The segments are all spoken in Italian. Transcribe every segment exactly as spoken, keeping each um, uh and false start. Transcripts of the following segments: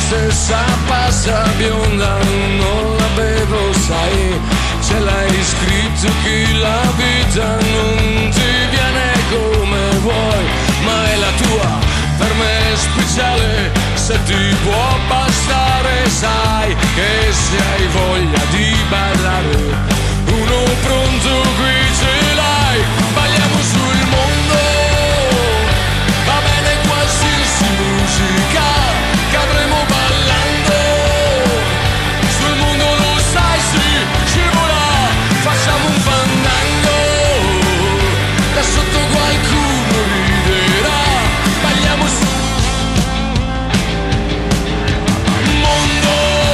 stessa pasta bionda, non la bevo, sai, se l'hai scritto che la vita non ti viene come vuoi, ma è la tua, per me è speciale, se ti può bastare, sai che se hai voglia di ballare, uno pronto qui ce l'hai, balliamo sul mondo, va bene qualsiasi musica, che avremo ballando, sul mondo lo sai, sì, scivola, facciamo un fandango, da sotto qualcuno riderà, balliamo sul mondo.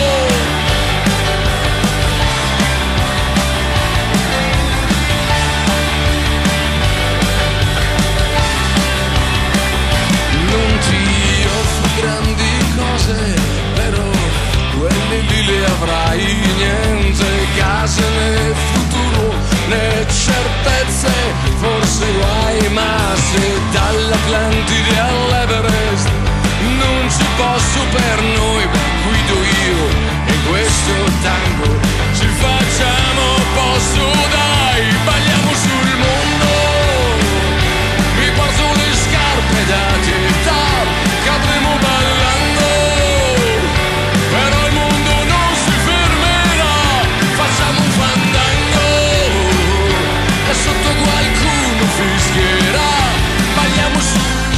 Non ti offro grandi cose, però quelle lì le avrai, niente case né futuro né certezze, forse guai, ma se dall'Atlantide all'Everest non ci posso per noi, guido io e questo tango ci facciamo posto, dai, balliamo sul mondo, mi porto le scarpe da città, che avremo ballando, però il mondo non si fermerà, facciamo un fandango, e sotto qualcuno fischierà, balliamo sul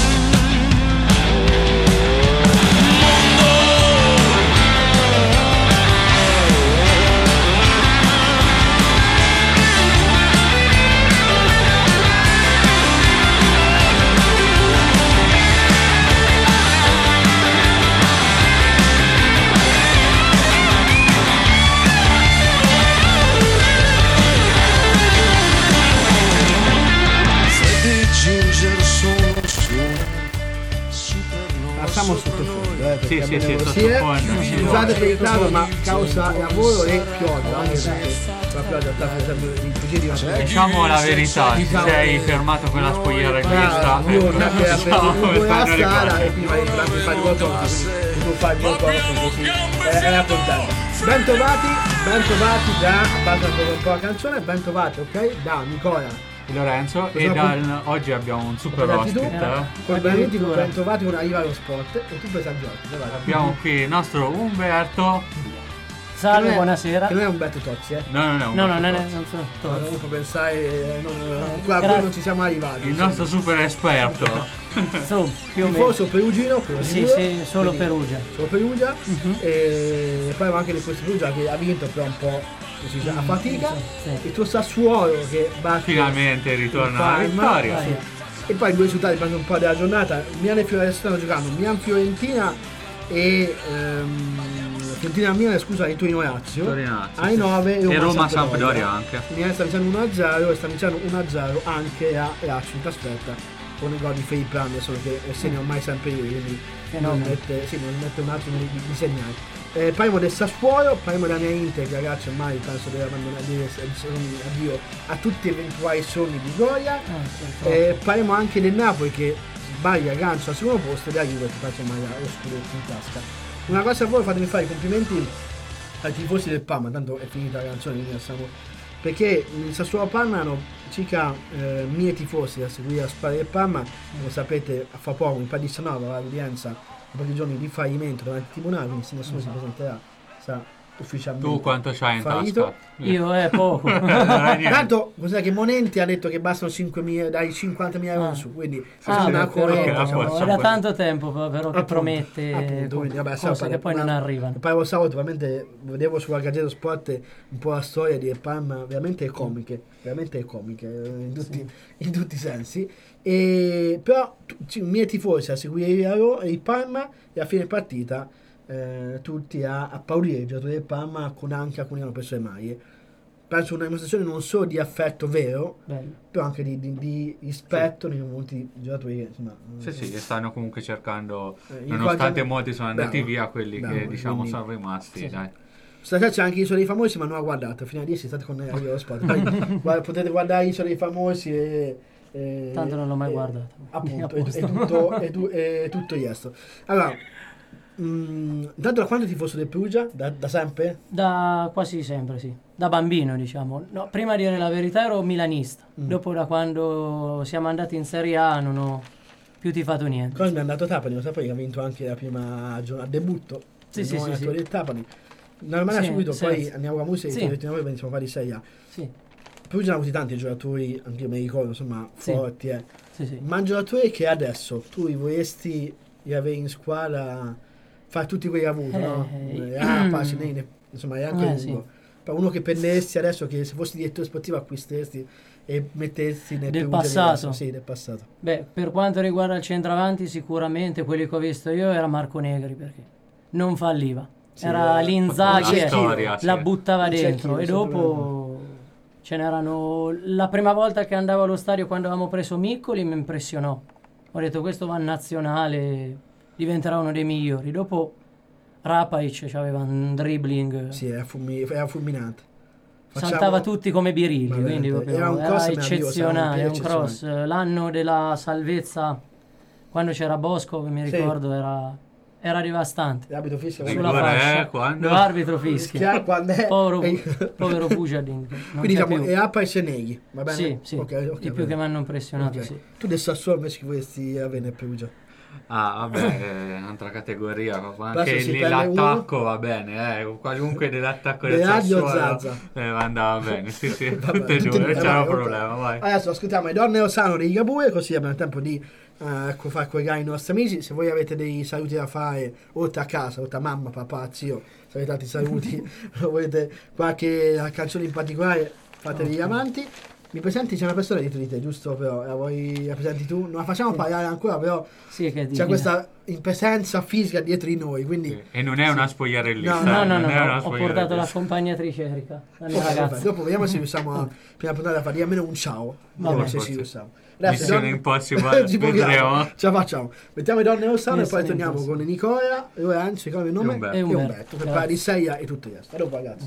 mondo. Freddy Ginger sono su supernova. Siamo sottofondo, eh, Sì, perché sì, abbiamo sì, le corsie. sottofondo. Scusate per il ritardo, ma causa lavoro e pioggia, anche perché la pioggia sta per esempio i cugini di Diciamo la verità, ti Diciamo- sei fermato con la scogliera questa. io una che era per Diciamo, un per la fare una strada ricordo. e prima di fare fare due cose, tu fai due cose così, eh, era contento. Bentrovati, bentrovati da, basta un po' la canzone, bentrovati, ok? Da Nicola. Lorenzo e Cosa dal, oggi abbiamo un super Guardati tu, ospite. poi benvenuti, bentrovati con Arriva lo Sport e tu pensa a Giorgio, vai. Abbiamo qui il nostro Umberto. Salve, Che non è- buonasera. Che non è un Beto Tozzi, eh. No, non è un No, no, Umberto non, è, Tozzi. non sono No, Tozzi. non può pensare, eh, non, non- qua Grazie. noi non ci siamo arrivati. Il nostro super esperto. Insomma, più o meno. tifoso perugino, quello Sì, sicuro, sì, solo quindi Perugia. Solo Perugia. E poi anche di questo Perugia che ha vinto però un po' così, a fatica. Sì. Il tuo Sassuolo che batte Finalmente ritorna alla il Parma, vittoria. sì. E poi due risultati per un po' della giornata. Milan e Fiorentina stanno giocando, Milan Fiorentina e ehm, Fiorentina Milan, scusa, e Torino Lazio. Torino Lazio, ai sì. nove E Roma Sampdoria anche. Milan sta vincendo uno a zero e sta vincendo uno a zero anche a Lazio in trasferta con il gol di Felipe Anderson che segna ormai sempre io, quindi non Fenomeno. mette, sì, non mette un attimo di, di segnare. Eh, parliamo del Sassuolo, parliamo della mia Inter che ragazzi ormai penso deve abbandonare, dire addio a tutti gli eventuali sogni di gloria. Ah, sì, Eh, parliamo anche del Napoli che sbaglia aggancia al secondo posto e della Juve che faccia ormai lo scudetto in tasca. Una cosa a voi, fatemi fare i complimenti ai tifosi del Parma, tanto è finita la canzone, quindi siamo, perché il Sassuolo Parma hanno circa eh, mille tifosi da seguire la squadra del Parma, come sapete fa poco, in diciannove l'udienza, in pochi giorni di fallimento davanti al tribunale, quindi se nessuno si presenterà sarà ufficialmente Tu quanto c'hai in fallito. tasca? Io è poco. Non hai niente. Tanto cos'è che Monenti ha detto che bastano cinquemila, dai cinquantamila euro in su, quindi Ah, una beh, coerenza, però- diciamo. però- È da tanto tempo però che Appunto, promette appunto, quindi, vabbè, cose sai, che poi non ma- arrivano. E poi lo sabato veramente vedevo sulla Gazzetta Sport un po' la storia di Parma, veramente comiche, veramente comiche eh, in tutti, in tutti i sensi. E però tu- ci- i miei tifosi a seguire il, il Parma e a fine partita eh, tutti a, a applaudire il giocatore del Parma con anche alcuni hanno preso le maglie. Penso una dimostrazione non solo di affetto vero, Bello. però anche di, di- di rispetto nei confronti di giocatori che insomma Sì, sì, che stanno comunque cercando, Eh, in nonostante qualche- molti sono andati Bravo, via, quelli bravo, che diciamo quindi- sono rimasti, Sì. dai. Stasera c'è anche Isola dei Famosi, ma non ha guardato. Fino a dieci state con Io lo Sport. Poi guarda, potete guardare Isola dei Famosi e... e- Tanto non l'ho mai e- guardato. Appunto, A e, posto. e tutto, e, tu- e tutto il resto. Allora, Mm, intanto da quando tifoso del Perugia? Da, da sempre? Da quasi sempre, sì. Da bambino, diciamo. No, prima a dire la verità ero milanista. Mm. Dopo, da quando siamo andati in Serie A, non ho più tifato niente. Poi mi è andato Trapani, lo sapevi che ha vinto anche la prima giornata, debutto. Sì, il sì, nuovo sì, allenatore sì. del Trapani. Normale Sì, subito, sì. poi andiamo con la musica Sì. e ti noi iniziamo a fare di Serie A. Sì, Perugia hanno avuto tanti giocatori, anche io mi ricordo, insomma, Sì. forti, eh. sì, sì. Ma un giocatore che adesso tu vorresti avere in squadra, fare tutti quelli che hai avuto, Eh, no? eh, Eh, Ah, passi, ne- insomma, è anche Eh, lungo. sì. Però uno che prendessi adesso, che se fossi direttore sportivo acquisteresti e mettessi nel Del Perugia passato? diverso. Sì, del passato. Beh, per quanto riguarda il centravanti, sicuramente quelli che ho visto io era Marco Negri, perché non falliva. Sì, era era- l'Inzaghi, la e storia, sì. la buttava Il dentro. cecchino, E dopo ce n'erano... La prima volta che andavo allo stadio, quando avevamo preso Miccoli, mi impressionò. Ho detto, questo va in nazionale, diventerà uno dei migliori. Dopo Rapaic aveva un dribbling, Sì, era, fulmi- era fulminante. Facciamo- saltava tutti come birilli, Ma quindi veramente, proprio era un era cross meraviglioso, eccezionale, era è un un piede cross. L'anno della salvezza, quando c'era Bosco, che mi Sì. ricordo, era, era devastante. L'abito fischio Sì. Sulla Rigore, fascia, eh, quando? l'arbitro fischia. Fischia quando è- Povero, e- povero Pujadin, che non Quindi c'è diciamo più. e Appa e Seneghi, va bene? Sì, sì, Ok, ok, i più bene. che mi hanno impressionato, Ok. sì. Tu del Sassuolo invece che vorresti avere nel Perugia? Ah, vabbè, è un'altra categoria. Anche Adesso si lì prende l'attacco va bene, eh. Qualunque dell'attacco del Radio Sassuolo Zazza. eh, andava bene. Sì, sì, Vabbè, tutte e tutti due, due, non c'era vai, ok. problema, vai. Adesso ascoltiamo le donne Osano dei Ligabue, così abbiamo tempo di eh, ecco, far collegare i nostri amici. Se voi avete dei saluti da fare, oltre a casa, oltre a mamma, papà, zio, se avete tanti saluti, o volete qualche canzone in particolare, fatevi avanti. Mi presenti, c'è una persona dietro di te, giusto? Però la vuoi la presenti tu? Non la facciamo Sì. parlare ancora, però Sì, che c'è dici? questa in presenza fisica dietro di noi, quindi Sì. E non è una spogliarellista. No, No, no, non no, è una no, ho portato spogliarellista. l'accompagnatrice Erika, la mia Ok, vabbè, ragazza. dopo vediamo se riusciamo a prima puntata a fargli almeno un ciao. Vediamo Vabbè. se ci Forse. riusciamo. Adesso, Missione donne- Impossible, ci proviamo, vedremo. ce la facciamo. Mettiamo le donne Ossano e poi Missione torniamo Impossible. con Nicola, Lorenzo, ricordo il nome? E Umberto. E E Umberto, Umberto, per grazie. parlare di Seia e tutto il resto. A dopo ragazzi.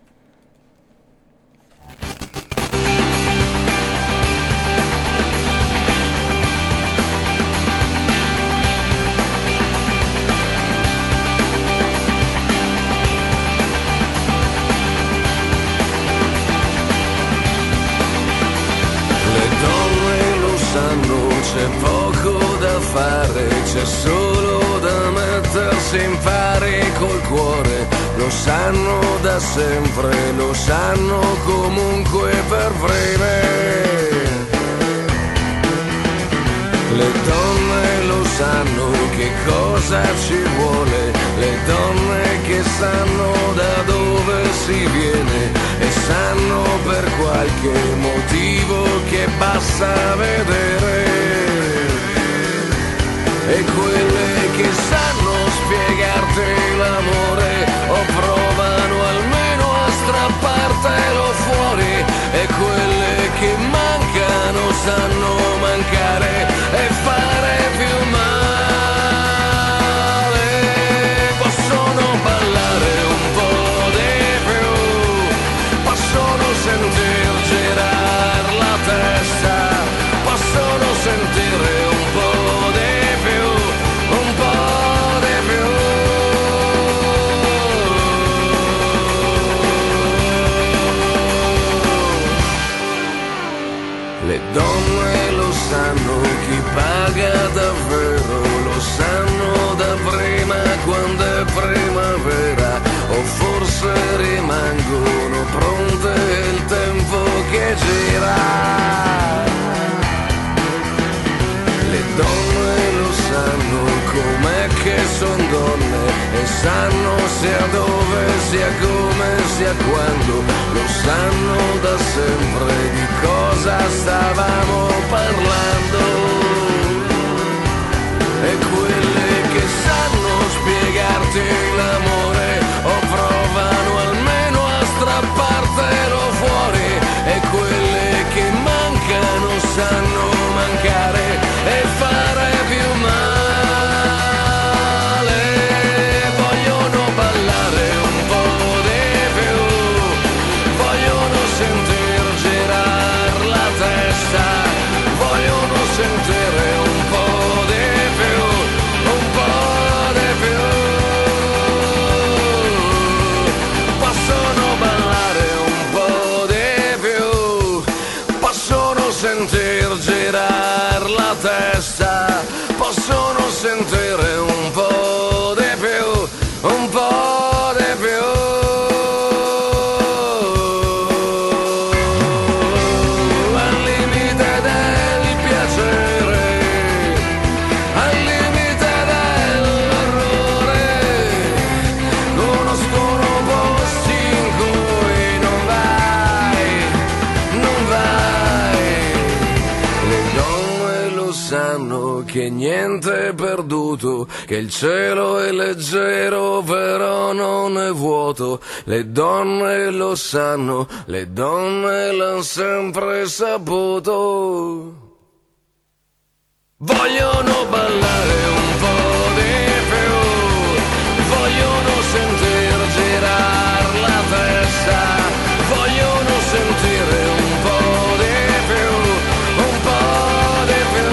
Le donne lo sanno, c'è poco da fare, c'è solo da mettersi in pari col cuore. Lo sanno da sempre, lo sanno comunque per breve. Le donne lo sanno che cosa ci vuole, le donne che sanno da dove si viene e sanno per qualche motivo che basta vedere. E quelle che sanno spiegarti l'amore o provano almeno a strappartelo fuori, e quelle che mancano sanno mancare e fare più male. Possono ballare un po' di più, possono sentir girare la testa, possono sentire un po' di più, un po' di più. Le donne lo sanno, chi paga davvero, lo sanno da prima quando è primavera, o forse rimangono pronte il tempo che gira. Le donne lo sanno com'è che son donne, e sanno sia dove, sia come, sia quando, lo sanno da sempre di cosa stavamo parlando. E quelle che sanno spiegarti l'amore o provano almeno a strappartelo fuori, e quelle che mancano sanno mancare e fare più male. Vogliono ballare un po' di più, vogliono sentir girare la testa, vogliono sentir testa, possono sentire un po' di più, un po' di più. Al limite del piacere, al limite dell'errore, conoscono posti in cui non vai, non vai. Le donne lo sanno che niente è perduto, che il cielo è leggero però non è vuoto. Le donne lo sanno, le donne l'hanno sempre saputo. Vogliono ballare un po' di più, vogliono sentir girar la testa, vogliono sentire un po' di più, un po' di più.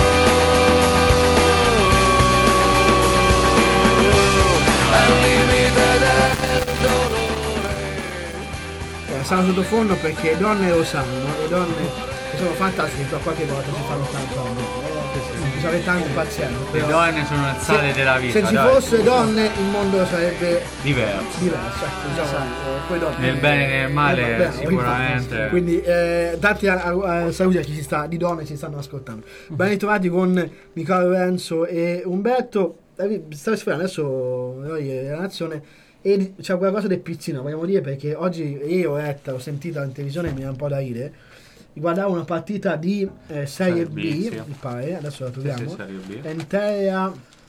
Al limite del dolore. Eh, Stanno sottofondo perché le donne lo sanno, le donne che sono fantastiche, però qualche volta si fanno tanto amore. Bisogna tanto pazienza. Le però donne sono il sale se- della vita. Se ci dai. fosse donne il mondo sarebbe Diverso. diverso. Ecco, diciamo, eh, poi dopo- Nel bene e nel male, eh, bravo, sicuramente. infatti. Quindi eh, tanti eh, saluti a chi ci sta, di donne ci stanno ascoltando. Ben ritrovati con Nicola Lorenzo e Umberto. Eh, Stavo spiegando adesso noi la nazione e c'è qualcosa del piccino, vogliamo dire, perché oggi io ho letto, ho sentito in televisione e mi ha un po' da ridere. Guardavo una partita di eh, Serie Serie B, B, sì. mi pare, adesso la Sì, troviamo. sì, Serie B. Intera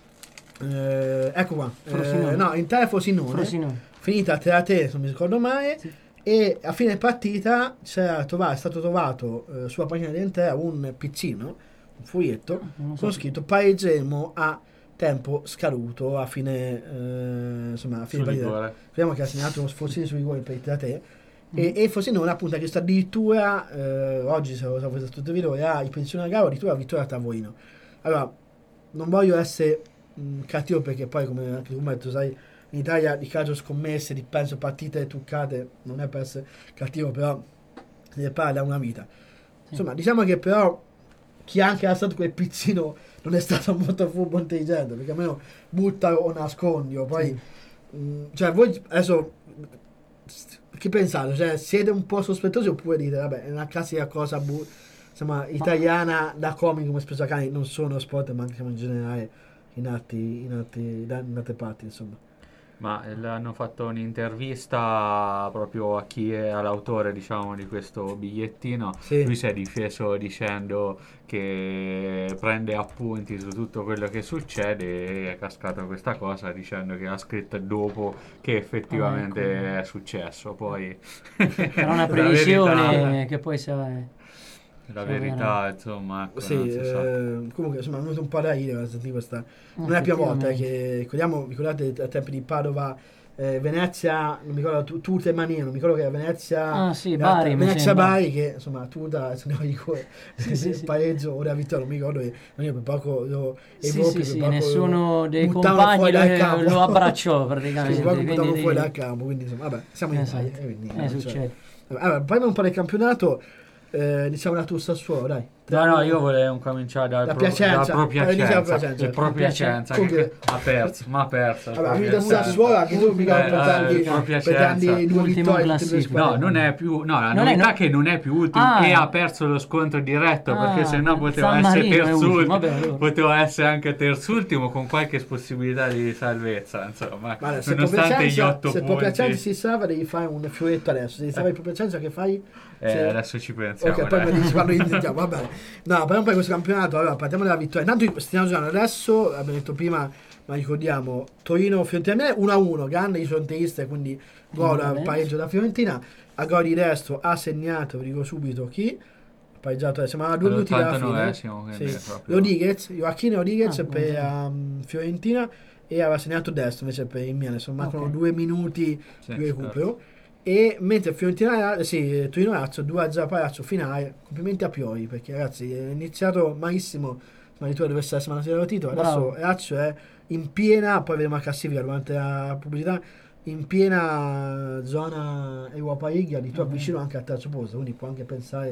eh, ecco qua, Frosinone. eh, no, Intera Frosinone, Frosinone. finita tre a tre, se non mi ricordo mai, e a fine partita c'era trovato, è stato trovato eh, sulla pagina di Intera un piccino, un foglietto Non so con chi- scritto pareggeremo a tempo scaduto a fine eh, insomma a fine Sul partita. rigore. Speriamo che ha segnato uno sforzino sui rigori per il tre a tre. E, e Frosinone appunto che sta addirittura eh, oggi se lo so questo tutto il video ha in posizione a gara addirittura vittoria a tavolino. Allora non voglio essere mh, cattivo perché poi come anche tu mi hai detto sai in Italia di calcio scommesse di penso partite truccate non è per essere cattivo però se ne parla da una vita. Insomma diciamo che però chi anche ha stato quel piccino non è stato molto furbo intelligente perché almeno butta o nascondi o poi mh, cioè voi adesso che pensate? Cioè, siete un po' sospettosi oppure dite, vabbè, è una classica cosa bu- insomma, italiana da comico come spesso accade, non solo sport, ma anche in generale in altri, in altri, da- in altre parti, insomma. Ma eh, hanno fatto un'intervista proprio a chi è all'autore, diciamo, di questo bigliettino. Sì. Lui si è difeso dicendo che prende appunti su tutto quello che succede e è cascato questa cosa dicendo che ha scritto dopo che effettivamente Ah, ecco. è successo. Poi Era una la previsione verità- che poi sa... La verità, insomma, ecco, Sì, non si sa. eh, comunque insomma è venuto un po' da ridere a sentire questa. Non è la prima volta eh, che ricordiamo, ricordate a tempi di Padova, eh, Venezia, non mi ricordo tu, Tuta e Mania, non mi ricordo che era Venezia. Ah, sì, era- Bari, mi Venezia sembra. Bari che insomma Tuta se ne va di cuore. Sì, sì, il sì. pareggio o la vittoria, non mi ricordo, e io per poco lo e Sì, Volpi sì, per sì, poco nessuno lo dei buttavano compagni fuori dal lo, campo. lo abbracciò Sì, praticamente. proprio buttavano quindi- fuori dal campo, quindi insomma, vabbè, siamo in Italia. Esatto. e quindi, Eh, cioè, succede. allora, parliamo un po' del campionato, eh, diciamo la tua Sassuolo, dai. No, no, io volevo cominciare dal Da pro- Piacenza, da Pro eh, diciamo Piacenza, Piacenza. il Pro Piacenza Comunque- che ha perso, ma ha perso. il Vabbè, Pro quindi da Piacenza. Sassuolo anche tu mica Eh, pretendi, eh, Pro Piacenza. pretendi due Ultimo vittorie tutte e due classifica. squadre. No, non è più. No, la Non è- novità no- è che non è più ultimo Ah. e ha perso lo scontro diretto Ah, perché sennò poteva San essere Marino è ultimo, terzultimo. vabbè, allora. Poteva essere anche terzultimo con qualche possibilità di salvezza. Insomma, Guarda, se nonostante gli Piacenza, otto se punti. Piacenza si salva devi fare un fioretto adesso. Se ti salva il Piacenza che fai? Eh, Se- adesso ci pensiamo. Ok, poi dai. mi dici quando iniziamo, va bene. No, parliamo poi di questo campionato. Allora, partiamo dalla vittoria. Intanto stiamo giocando adesso, abbiamo detto prima, ma ricordiamo, Torino-Fiorentina uno a uno, grande di fronteiste, quindi gol al Bene. pareggio da Fiorentina. A gol di destro ha segnato, vi dico subito chi. Pareggiato adesso, ma a due minuti dalla fine. all'ottantanovesimo, quindi Sì. proprio- Rodriguez, Joachim Rodriguez Ah, per buono. um, Fiorentina e aveva segnato destro invece per il Milan, insomma mancano Ok. due minuti Sì, di recupero. E mentre Fiorentina, eh, sì, Torino Lazio due a zero Palazzo finale. Complimenti a Pioli perché ragazzi è iniziato malissimo, ma di tu dovesse essere una serie del titolo. Bravo. Adesso Lazio è in piena, poi vedremo la classifica durante la pubblicità, in piena zona Europa League, addirittura Mhm. vicino anche al terzo posto, quindi può anche pensare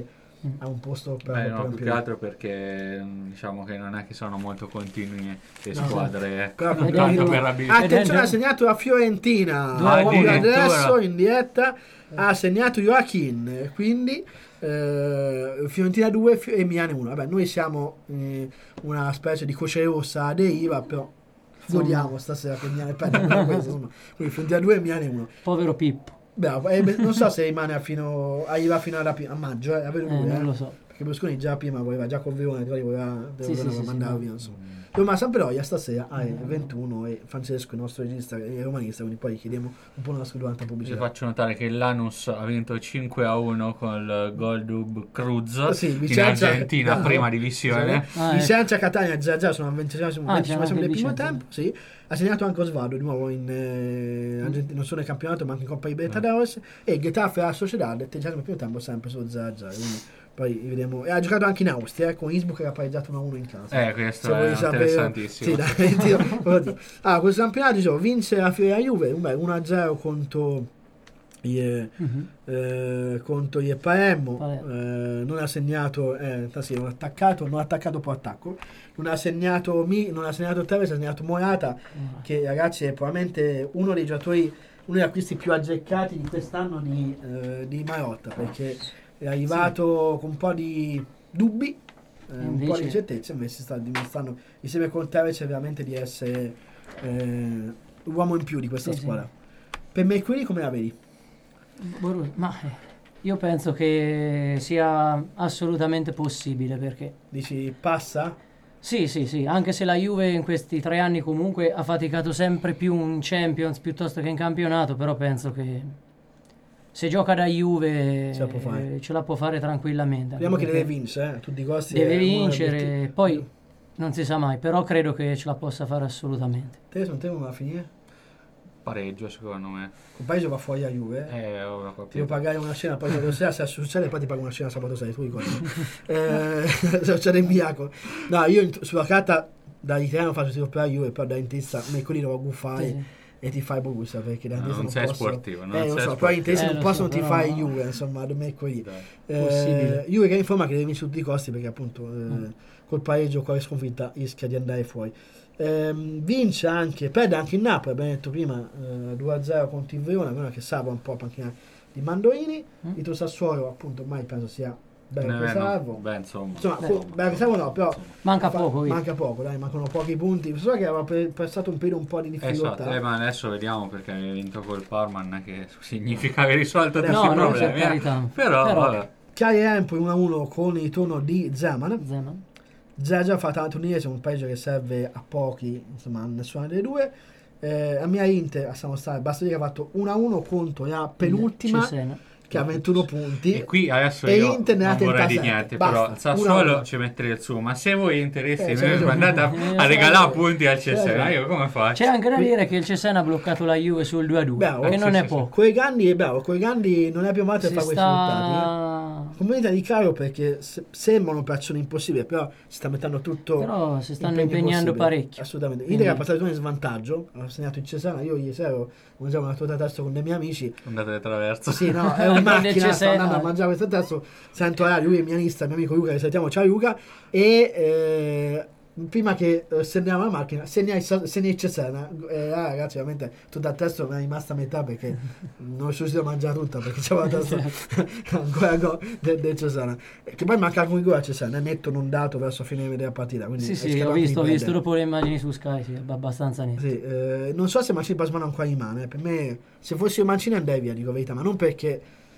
a un posto per, Beh, per no, un più che altro perché diciamo che non è che sono molto continue le No, squadre, Però, tanto quindi- per abilità. attenzione, ha segnato la Fiorentina Ah, proprio addirittura. adesso in diretta, ha segnato Joaquin, quindi eh, Fiorentina due Fi- e Milan uno. Vabbè, noi siamo eh, una specie di croce rossa a deriva, però godiamo stasera che Milan perde per questo, insomma. Quindi Fiorentina due e Milan uno. Povero Pippo. Bravo, eh, beh, non so se rimane a fino arriva fino alla, pi- a maggio, eh, a vedere Eh, lui, eh. non lo so. Perché Berlusconi già prima voleva, già con Verona, voleva, Sì, sì, voleva sì, mandare sì, via, no. insomma. Roma Sampdoria stasera alle ventuno e Francesco, il nostro regista, è romanista, quindi poi chiediamo un po' una scusa durante la Vi pubblicità. faccio notare che il Lanus ha vinto cinque a uno con il Goldub Cruz Sì, in Vicenza- Argentina, no, prima no. divisione. Ah, Vicenza Catania già già sono al venticinque Ah, c'è anche del primo Vicenza. tempo, sì. Ha segnato anche Osvaldo di nuovo in eh, Argentina, non solo nel campionato ma anche in Coppa Libertadores, e Getafe a Sociedad, atteggiato nel primo tempo sempre su zero a zero, quindi poi vedremo. E ha giocato anche in Austria, eh, con Innsbruck che ha pareggiato uno a uno in casa. Eh, questo Se è vuoi sapere- interessantissimo. Sì, dai, Dio, oddio. Ah, questo campionato dicevo, vince la Fiera Juve, beh, uno a zero contro gli, Mhm. eh, contro gli Palermo, Palermo. eh, non ha segnato, eh, sì, non ha attaccato, non ha attaccato poi attacco, non ha segnato Mi, non ha segnato Tevez, ha segnato Morata, che ragazzi è probabilmente uno dei giocatori, uno degli acquisti più azzeccati di quest'anno di, eh, di Marotta, perché è arrivato con un po' di dubbi, eh, un po' Invece- di certezze, invece si sta dimostrando insieme con Tevez veramente di essere eh, l'uomo in più di questa Sì, sì. squadra. Per me qui come la vedi? Borussia- Ma eh, io penso che sia assolutamente possibile, perché Dici passa? sì, sì, sì, anche se la Juve in questi tre anni comunque ha faticato sempre più in Champions piuttosto che in campionato, però penso che se gioca da Juve Ce la può fare. eh, ce la può fare tranquillamente. Speriamo che anche deve perché vincere, eh, a tutti i costi. deve è uno degli vincere, obiettivi. poi non si sa mai, però credo che ce la possa fare assolutamente. Te secondo te come va a finire? Pareggio secondo me. Il paese va fuori a Juve. eh? Eh, ho Ti devo capito. pagare una cena poi sabato sera, se succede poi ti pago una cena sabato sera, tu ricordi? eh, se succede in bianco. No, io in- sulla carta da italiano faccio tiro per la Juve, però da intesa mercoledì devo guffare Sì. e ti fai Borussia, perché da No, intesa non non sei posso. sportivo, non eh, sei lo so, sportivo. poi in testa Eh, non lo posso so, non ti però- fai Juve, insomma, da mercoledì. Dai. Eh, Possibile. Juve che informa che deve vincere tutti i costi perché appunto eh, col pareggio o con la sconfitta rischia di andare fuori. Ehm, vince anche, perde anche il Napoli, abbiamo detto prima, eh, due a zero contro il Verona, Verona che salva un po' la panchina di Mandoini. Mm. Il tuo Sassuolo appunto ormai penso sia bello che Eh, no, salvo. beh, insomma. Insomma, Beh. co- bello che salvo no, però Manca fa- poco, via. manca poco, dai, mancano pochi punti. So che aveva pe- passato un periodo un po' di difficoltà. Esatto, eh, ma adesso vediamo perché hai vinto col Parma, non è che significa aver risolto tutti No, i no, problemi. per eh. carità. Però, Però- vabbè. Chiari Empoli uno a uno con il ritorno di Zeman. Zeman. Zaza fa tanto unire, un paese che serve a pochi, insomma a nessuna delle due. Eh, a mia Inter a San Stare, basta dire che ha fatto uno a uno contro la penultima Cesena. che ha ventuno punti. E qui adesso E io Inter ne ha non vorrei di trentasette. niente, Basta, però uno a Sassuolo uno. ci metterei il suo, ma se voi interessi Eh, eh, c'è ragione. andate a, Eh, a sì. regalare punti al C'è Cesena, ragione. io come faccio? C'è anche da Qui- dire che il Cesena ha bloccato la Juve sul due a due, Bravo, che sì, non sì, è sì. poco. Coi Gandhi è bravo, coi Gandhi non abbiamo mai Si fatto questi risultati. Eh. sta... Comunità di caro perché se- sembrano operazioni impossibili, però si sta mettendo tutto. Però si stanno impegni impegnando possibili. parecchio. Assolutamente. Quindi- Inter ha passato in svantaggio, ha segnato il Cesena. Io ieri sera ho mangiato una torta testo con dei miei amici. Andate attraverso. Sì, no, è una Del macchina, sto Cesena. andando a mangiare questo testo, sento ah, lui è milanista, il mio amico Luca, che salutiamo, ciao Luca, e eh, prima che eh, segniamo la macchina, segna il, Sa- segna il Cesena, eh, ah, ragazzi, veramente tutta il testo mi è rimasta a metà perché non sono riuscito a mangiare tutta perché c'era la testa ancora go del, del Cesena, Eh, che poi manca anche un gol a Cesena, è netto non dato verso fine della partita, quindi Sì, è sì, schierato ho anche visto, ho di visto perdere. dopo le immagini su Sky, sì, è abbastanza netto. Sì, eh, non so se Mancini Pasmano ancora rimane. Per me, se fossi io Mancini andrei via, dico la verità, ma non perché.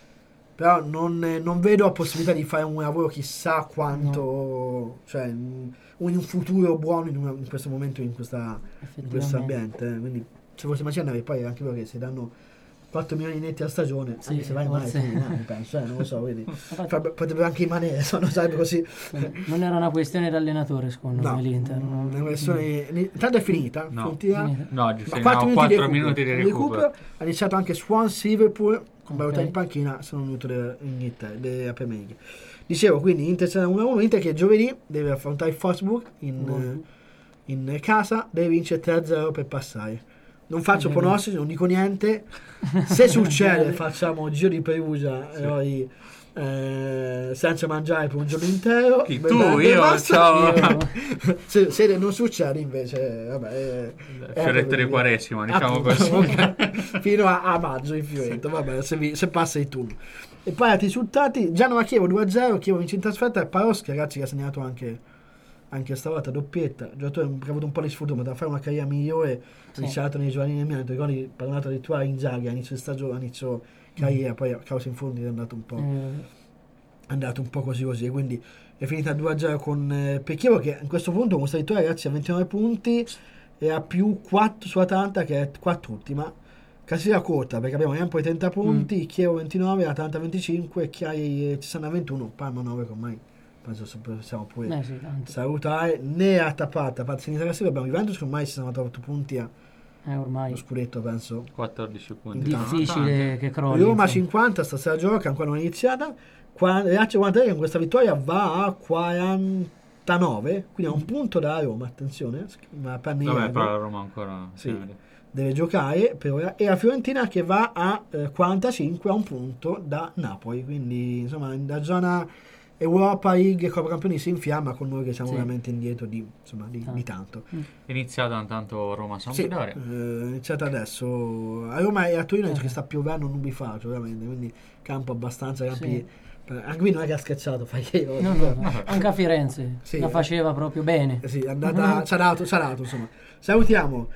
Però non, eh, non vedo la possibilità di fare un lavoro chissà quanto. Cioè, in un futuro buono in, una- in questo momento, in, questa, in questo Effettivamente. ambiente. eh. Quindi, se fossi Mancini andrei, poi anche perché se danno quattro milioni netti a stagione, Sì, anche se vai male, forse. quindi, no, penso, eh, non lo so, vedi. Infatti, Farebbe- potrebbe anche rimanere, se non sarebbe così. non era una questione d'allenatore, secondo No, me, l'Inter. mm, è una questione. Tanto è finita. No. finita. Finita. No, Ma Giuseppe, quattro no, minuti, quattro di minuti di recupero. recupero. Ha iniziato anche Swansea Liverpool con Barotta Ok. in panchina, sono venuto dell'Inghilterra, della Premier League. Dicevo quindi Inter sarà uno a uno, Inter che giovedì deve affrontare il Wolfsburg in, Buono. eh, in casa, deve vincere tre a zero per passare. Non faccio Bene. pronostici, non dico niente. Se succede facciamo giro di Perugia, Sì. eroi eh, senza mangiare per un giorno intero. Chi, Beh, tu? beh, Io? basta. Ciao. Io- se, se non succede invece, vabbè, è- è Fiorette di così. Quaresima, diciamo Appunto, così. ok. Fino a, a maggio in Fioretto, vabbè, se, vi- se passa il turno. E poi altri risultati: Genoa-Chievo due a zero, Chievo vince in trasferta, e Paloschi, ragazzi, che ha segnato anche, anche stavolta doppietta, giocatore che ha avuto un po' di sfortuna da fare una carriera migliore, Sì. iniziato nei giovanili del Milan, ricordi, parlato addirittura a Inzaghi a inizio stagione, a inizio carriera, poi a causa infortuni è andato un po'. Eh, È andato un po' così così, quindi è finita due a zero con eh, per Chievo, che in questo punto con questa vittoria, ragazzi, ha ventinove punti e ha più quattro su Atalanta, che è quarta ultima. Classifica corta, perché abbiamo Empoli trenta punti, Chievo ventinove, Atalanta venticinque, Chiari ci stanno a ventuno, Parma nove, che ormai penso se possiamo pure eh sì, tanto. salutare. Ne a tappata, a parte sinistra classifica abbiamo Juventus che ormai si sono otto punti a Eh, ormai lo scudetto, penso. quattordici punti. difficile che crolli. Roma insomma. cinquanta, stasera gioca, ancora non è iniziata. Qua- Lazio quarantatré, con questa vittoria va a quarantanove, quindi a un punto da Roma, attenzione, ma per Vabbè, niente. però la Roma ancora Sì. si vede. Deve giocare per ora, e la Fiorentina che va a eh, quarantacinque, a un punto da Napoli, quindi insomma la zona Europa League e Coppa Campioni si infiamma, con noi che siamo Sì. veramente indietro di, insomma, di, Ah. di tanto. Iniziata intanto Sì, Roma-Sampdoria. eh, è iniziata adesso a Roma e a Torino, dice Eh. che sta piovendo nubifragio veramente, quindi campo abbastanza campi. Sì. Anche qui non è che ha scherzato, fai che io- No, no, no. Anche a Firenze Sì, la eh. faceva proprio bene. Eh sì, è andata, ci ha dato, ci ha dato, insomma. Salutiamo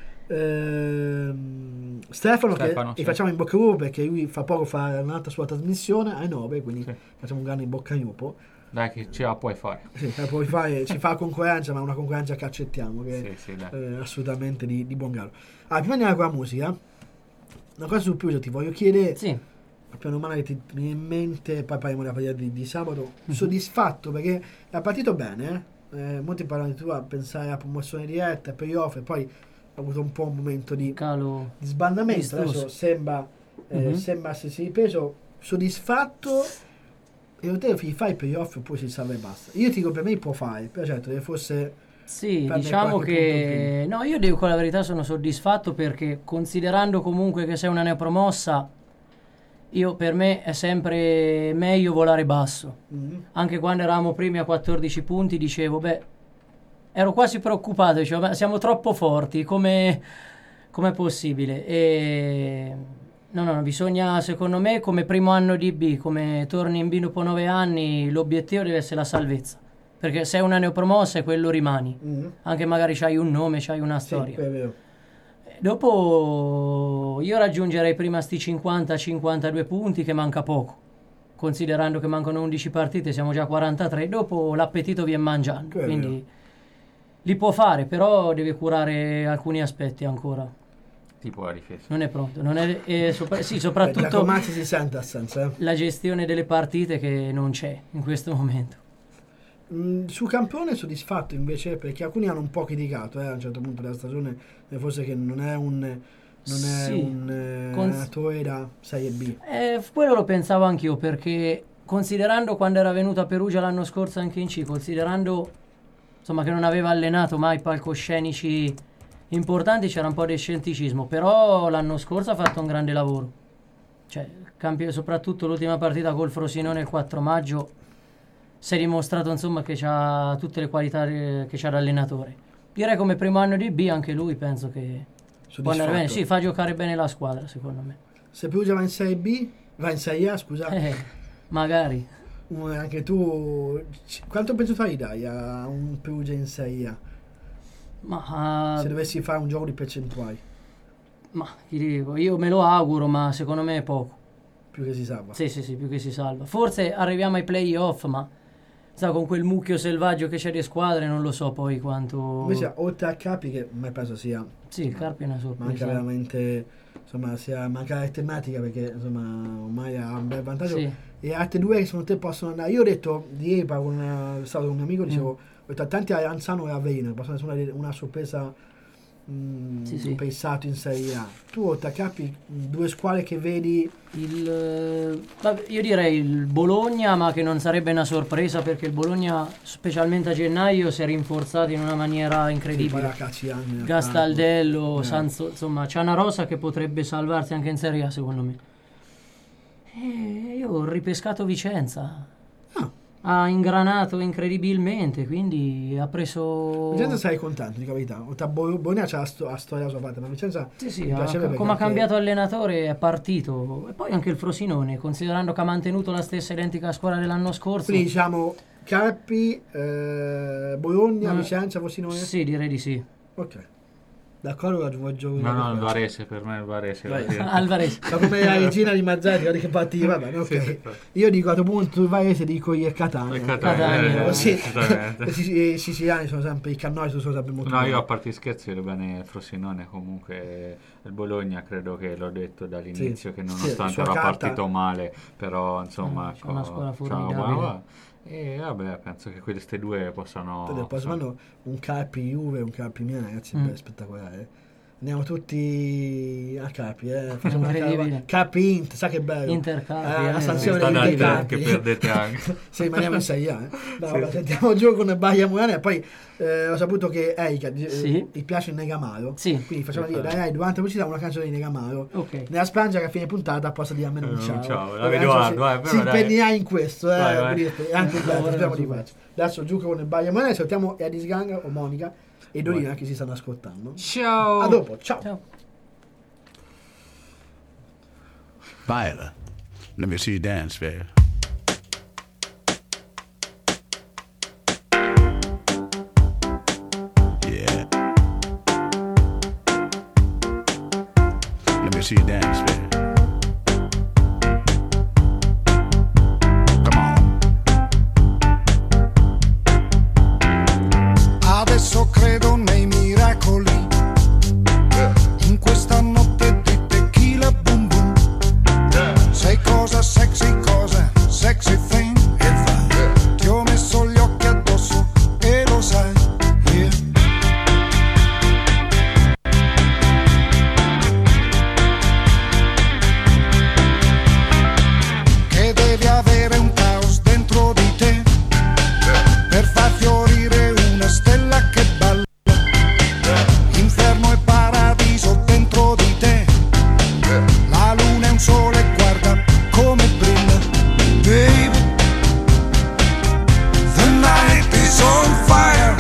ehm, Stefano, Stefano, che sì. gli facciamo in bocca al lupo, perché lui fa poco fa un'altra sua trasmissione alle nove, quindi Sì. facciamo un grande in bocca al lupo. Dai che ce la puoi fare. Sì, eh, poi fare, ci fa concorrenza, ma una concorrenza che accettiamo, che Sì, sì, dai. è eh, assolutamente di, di buon grado. Ah, prima di andare con la musica, una cosa sul più ti voglio chiedere, Sì, a piano mano che ti viene in mente, poi parliamo della partita di, di sabato, Mhm. soddisfatto perché è partito bene, eh? Eh, molti parlano di tu a pensare alla promozione diretta, playoff, e poi ha avuto un po' un momento di, calo. di sbandamento, Vistoso. adesso sembra, eh, Mhm. sembra essersi ripreso, soddisfatto. E te fi- fai il playoff oppure si salva e basta. Io ti dico, per me può fare, però certo deve forse Sì, perdere diciamo qualche che no, io dico la verità, sono soddisfatto perché considerando comunque che sei una neopromossa, io per me è sempre meglio volare basso. mm, Anche quando eravamo primi a quattordici punti dicevo, beh, ero quasi preoccupato, dicevo, "Beh, siamo troppo forti, come com'è possibile?" E no, no, no, bisogna, secondo me, come primo anno di B, come torni in B dopo nove anni, l'obiettivo deve essere la salvezza. Perché se è una neopromossa e quello rimani. mm, Anche magari c'hai un nome, c'hai una sì, storia. è vero. Dopo io raggiungerei prima sti cinquanta cinquantadue punti, che manca poco. Considerando che mancano undici partite, siamo già a quarantatré, dopo l'appetito viene mangiando. Che è Quindi li può fare, però deve curare alcuni aspetti ancora. Tipo la difesa. Non è pronto. Non è, e sopra- sì, Beh, soprattutto Giacomazzi si sente a senso, eh. la gestione delle partite che non c'è in questo momento. Mm, su Campione soddisfatto invece, perché alcuni hanno un po' criticato eh, a un certo punto della stagione, eh, forse che non è un non è Sì, un eh, cons- allenatore da Serie B. Eh, quello lo pensavo anch'io, perché considerando quando era venuto a Perugia l'anno scorso anche in C, considerando insomma che non aveva allenato mai palcoscenici importanti, c'era un po' di scetticismo, però l'anno scorso ha fatto un grande lavoro. Cioè, campi- soprattutto l'ultima partita col Frosinone il quattro maggio si è dimostrato insomma che ha tutte le qualità eh, che c'ha da allenatore. Direi come primo anno di B anche lui penso che può andare bene. Sì, fa giocare bene la squadra secondo me. Se Perugia va in Serie B, va in Serie A, scusa, Eh, magari. uh, anche tu c- quanto penso fai dai a un Perugia in Serie A? Ma, Se dovessi fare un gioco di percentuali, ma ti dico, io me lo auguro, ma secondo me è poco. più che si salva. Sì, sì, sì, più che si salva. Forse arriviamo ai playoff, ma sa, con quel mucchio selvaggio che c'è di squadre, non lo so poi quanto. Invece oltre a Capi, che a me penso sia Sì, il Carpi è una manca sorpresa. veramente, insomma, sia manca la tematica, perché insomma ormai ha un bel vantaggio. Sì. E altre due che secondo te possono andare. Io ho detto di ieri, con una, stavo con un mio amico, dicevo, Mm. ho detto tanti a Anzano e a Verino, possono essere una, una sorpresa, mh, Sì, sì. pensato in Serie A. Tu oltre a Capi, due squadre che vedi. Il, eh, vabbè, io direi il Bologna, ma che non sarebbe una sorpresa perché il Bologna, specialmente a gennaio, si è rinforzato in una maniera Poi la incredibile. Cacciani, Gastaldello, Eh. Sanzo, insomma, c'è una rosa che potrebbe salvarsi anche in Serie A secondo me. E io ho ripescato Vicenza. Ah. Ha ingranato incredibilmente, quindi ha preso... Vicenza sei contento, di carità. Bologna c'ha la, sto- la storia da sua parte, ma Vicenza Sì, sì, mi ha- piaceva come ha perché- cambiato allenatore è partito. E poi anche il Frosinone, considerando che ha mantenuto la stessa identica squadra dell'anno scorso. Quindi diciamo Carpi, eh, Bologna, Mm. Vicenza, Frosinone. Sì, direi di sì. Ok. D'accordo, raggiungo il gioco. No, no, il Varese, per me il Varese. Vai. va bene. Alvarez. Ma come la regina di Mazzarri, guarda che partiva, va bene, ok. Sì, sì, sì. Io dico a questo punto il Varese dico io e Catania. Il Catania, Catania, eh, Sì, assolutamente. i sis- i siciliani sono sempre, i cannoni sono sempre molto No, bravi. io a parte gli scherzi, va bene il Frosinone, comunque il Bologna credo che l'ho detto dall'inizio Sì, che sì, nonostante sua era carta- partito male, però insomma... Eh, c'è una squadra c'ha una formidabile. buona- E vabbè, penso che queste due possano... Poi del prossimo possano- anno un Carpi Juve e un Carpi Milan, ragazzi, è Mm. bello, spettacolare. Andiamo tutti a Carpi, eh. Facciamo una Incredibile. cara- Carpi Int, sa che bello. Intercarpi, Eh, la eh. sanzione Sta dei da dei te Carpi. che perdete anche. Se rimaniamo in Serie A, eh. No, Sì. vabbè, sentiamo il gioco con il Bahia Murano e poi eh, ho saputo che Erika eh, Sì. ti piace il Negamaro. Sì. Quindi facciamo Sì, dire, sì. dai, dai, durante la pubblicità una canzone di Negamaro. Ok. Nella speranza che a fine puntata possa dire almeno un Eh, ciao. un ciao. Vabbè, Dai, adesso Edoardo, si, vai, però, si dai. impegnerà in questo, eh. Vai, vai. quindi è anche bello, Lavora speriamo su di questo. farci. Adesso gioco con il Bahia Murano, salutiamo Edis Gang o Monica e Dorina che si stanno ascoltando. Ciao! A dopo, ciao. Ciao. Viola, let me see you dance, baby. Yeah. Let me see you dance, baby. Come on. Adesso credo nei miracoli, in questa notte di tequila boom boom. Sei cosa sexy, cosa sexy thing. Ti ho messo gli occhi addosso e lo sai, yeah. Che devi avere un caos dentro di te per far fiorire una stella che balla. Inferno e paradiso dentro di te. La luna è un sole, guarda come brilla. Baby, the night is on fire.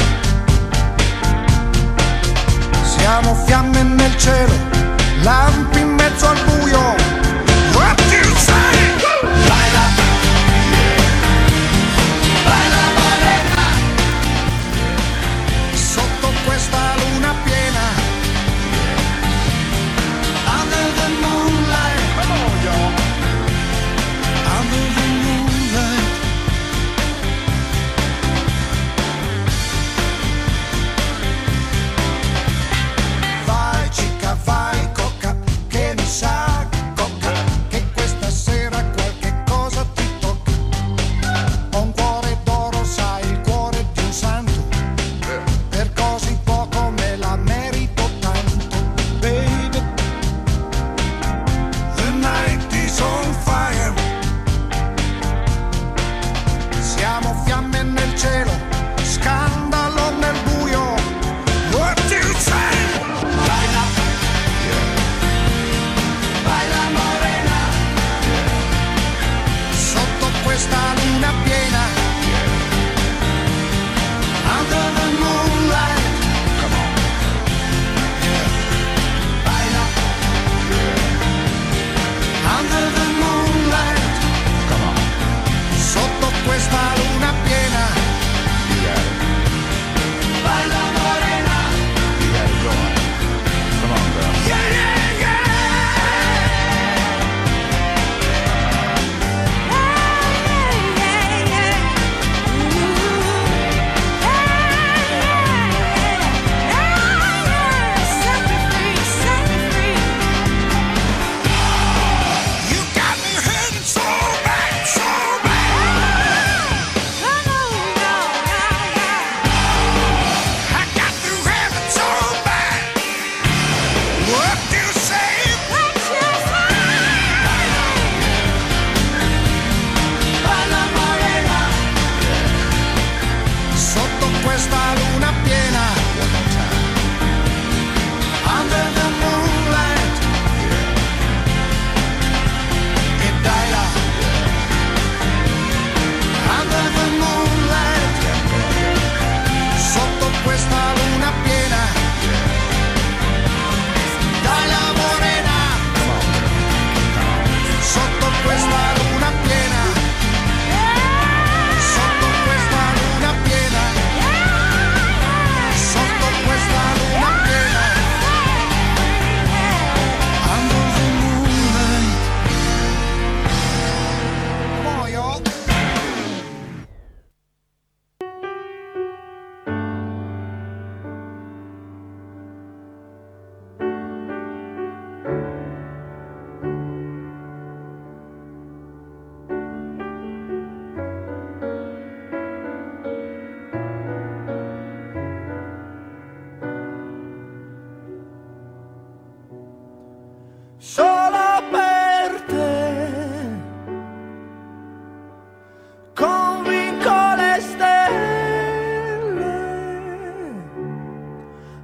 Siamo fiamme nel cielo, lampi in mezzo al buio. What do you say? Baila, baila morena. Sotto questa luna piena, under the moonlight, come on y'all, under the moonlight. Vai chica, vai coca, che mi sa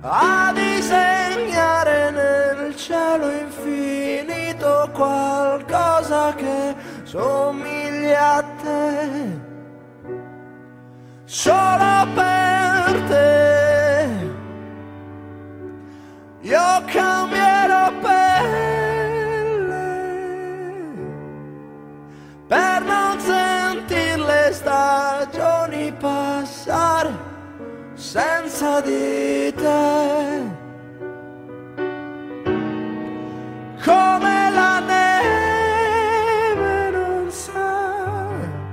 a disegnare nel cielo infinito qualcosa che somiglia a te, solo per te. Io cambierò pelle per non sentir le stagioni passare senza di te, come la neve non sa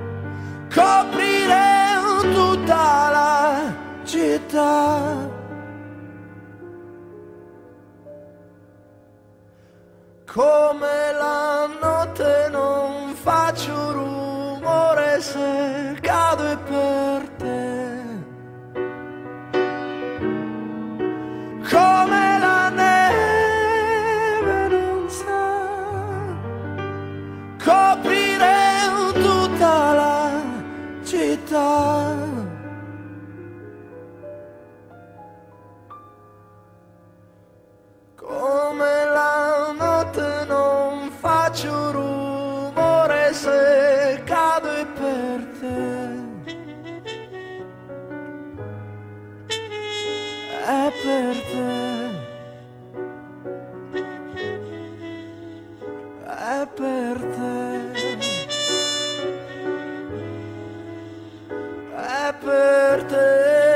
coprire tutta la città, come la notte non faccio rumore se cado per te, come la neve non sa coprire tutta la città, come la notte non faccio rumore se cado per te, è per te, è per te, è per te.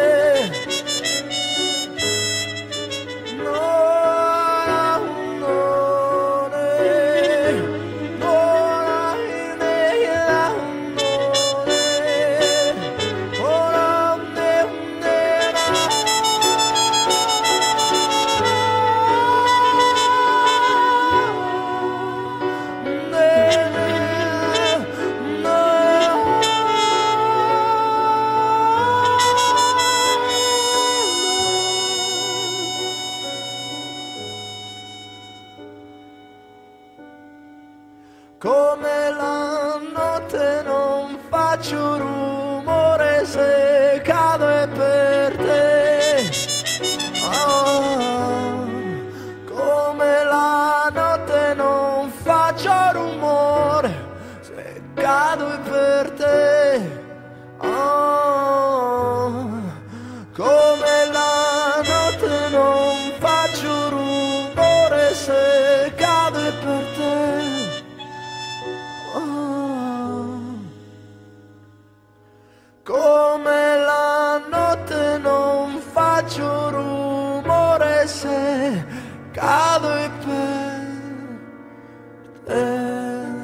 Come la notte non faccio rumore se cado è per te, oh, come la notte non faccio rumore se cado è per te, oh, come la notte non faccio rumore se cado è per te, come la notte non faccio rumore se cado e per te.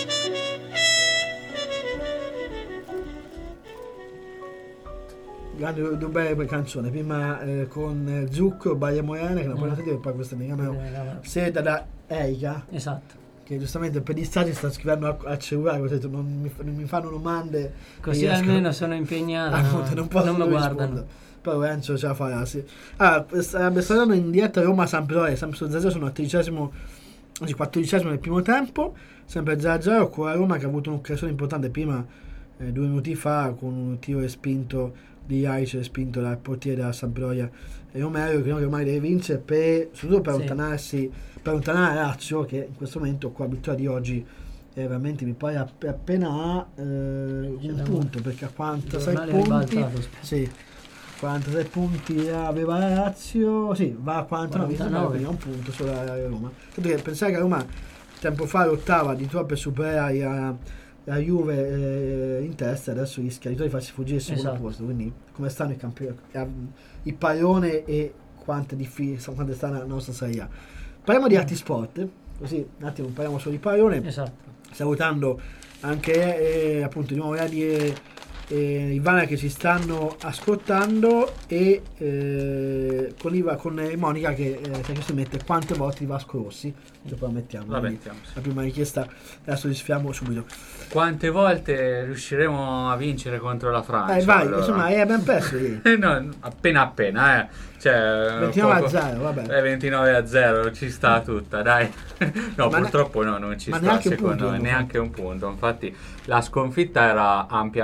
Grande, due belle canzoni, prima eh, con Zucco, Baia Moiana, che non puoi sentire, e poi questa mi chiamano Seda da Eika. Esatto. Che giustamente per gli stati sta scrivendo al cellulare, ho detto non mi, non mi fanno domande, così almeno sono impegnato, appunto, non, posso non mi guardano. Però Lorenzo ce la farà, sì. Allora, sarebbe stato in diretta Roma-Sampdoria, sempre su zero zero, sono al tredicesimo, anzi quattordicesimo del primo tempo, sempre zero zero, con la Roma che ha avuto un'occasione importante prima, eh, due minuti fa, con un tiro respinto di Jaric, respinto dal portiere della Sampdoria e Romero, che ormai deve vincere per, soprattutto per sì. allontanarsi, per allontanare Lazio, che in questo momento con la vittoria di oggi è veramente, mi pare app- appena ha eh, un punto, perché a quarantasei punti, sì, quarantasei punti aveva la Lazio, sì, va a quarantanove, quindi ha un punto sulla Roma. Tanto che pensare che la Roma tempo fa lottava addirittura per superare la, la Juve eh, in testa, adesso rischia di farsi fuggire il secondo esatto. posto, quindi come stanno i campioni, il pallone e quanto è difficile, quanto sta la nostra Serie A. Parliamo di altri sport, così un attimo parliamo solo di pallone, esatto. Salutando anche eh, appunto di nuovo eh, eh, Ivana che ci stanno ascoltando e eh, con, Iva, con eh, Monica che, eh, che si mette quante volte di Vasco Rossi, poi la mettiamo, la, mettiamo sì. La prima richiesta adesso li sfiamo subito. Quante volte riusciremo a vincere contro la Francia? Eh, vai, allora? insomma è ben perso no, appena appena eh. Cioè, ventinove poco, a zero, vabbè. Eh, ventinove a zero ci sta tutta, dai. No, ma purtroppo ne- no, non ci ma sta neanche secondo un punto, me, neanche un punto. Infatti la sconfitta era ampiamente prevedibile.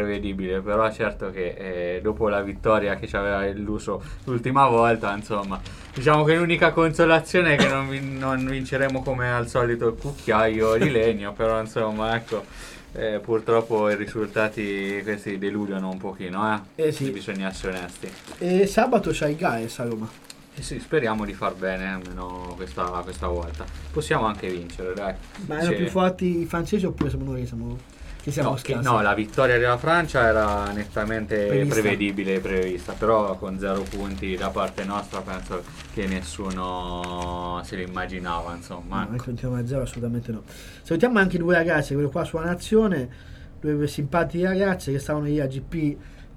prevedibile, però certo che eh, dopo la vittoria che ci aveva illuso l'ultima volta, insomma, diciamo che l'unica consolazione è che non, vin- non vinceremo come al solito il cucchiaio di legno, però insomma, ecco, eh, purtroppo i risultati questi deludono un pochino, eh, Eh sì. bisogna essere onesti. E sabato c'hai Gaes a Roma. Eh sì, speriamo di far bene almeno questa, questa volta. Possiamo anche vincere, dai. Ma erano Sì. più forti i francesi oppure siamo noi che siamo, che siamo No, che- scarsi? no, la vittoria della Francia era nettamente Prevista. prevedibile e prevista, però con zero punti da parte nostra penso che nessuno se lo immaginava, insomma. No, ecco. noi continuiamo a zero, assolutamente no. Salutiamo anche due ragazze, quello qua sulla Nazione, due simpatiche ragazze che stavano lì a G P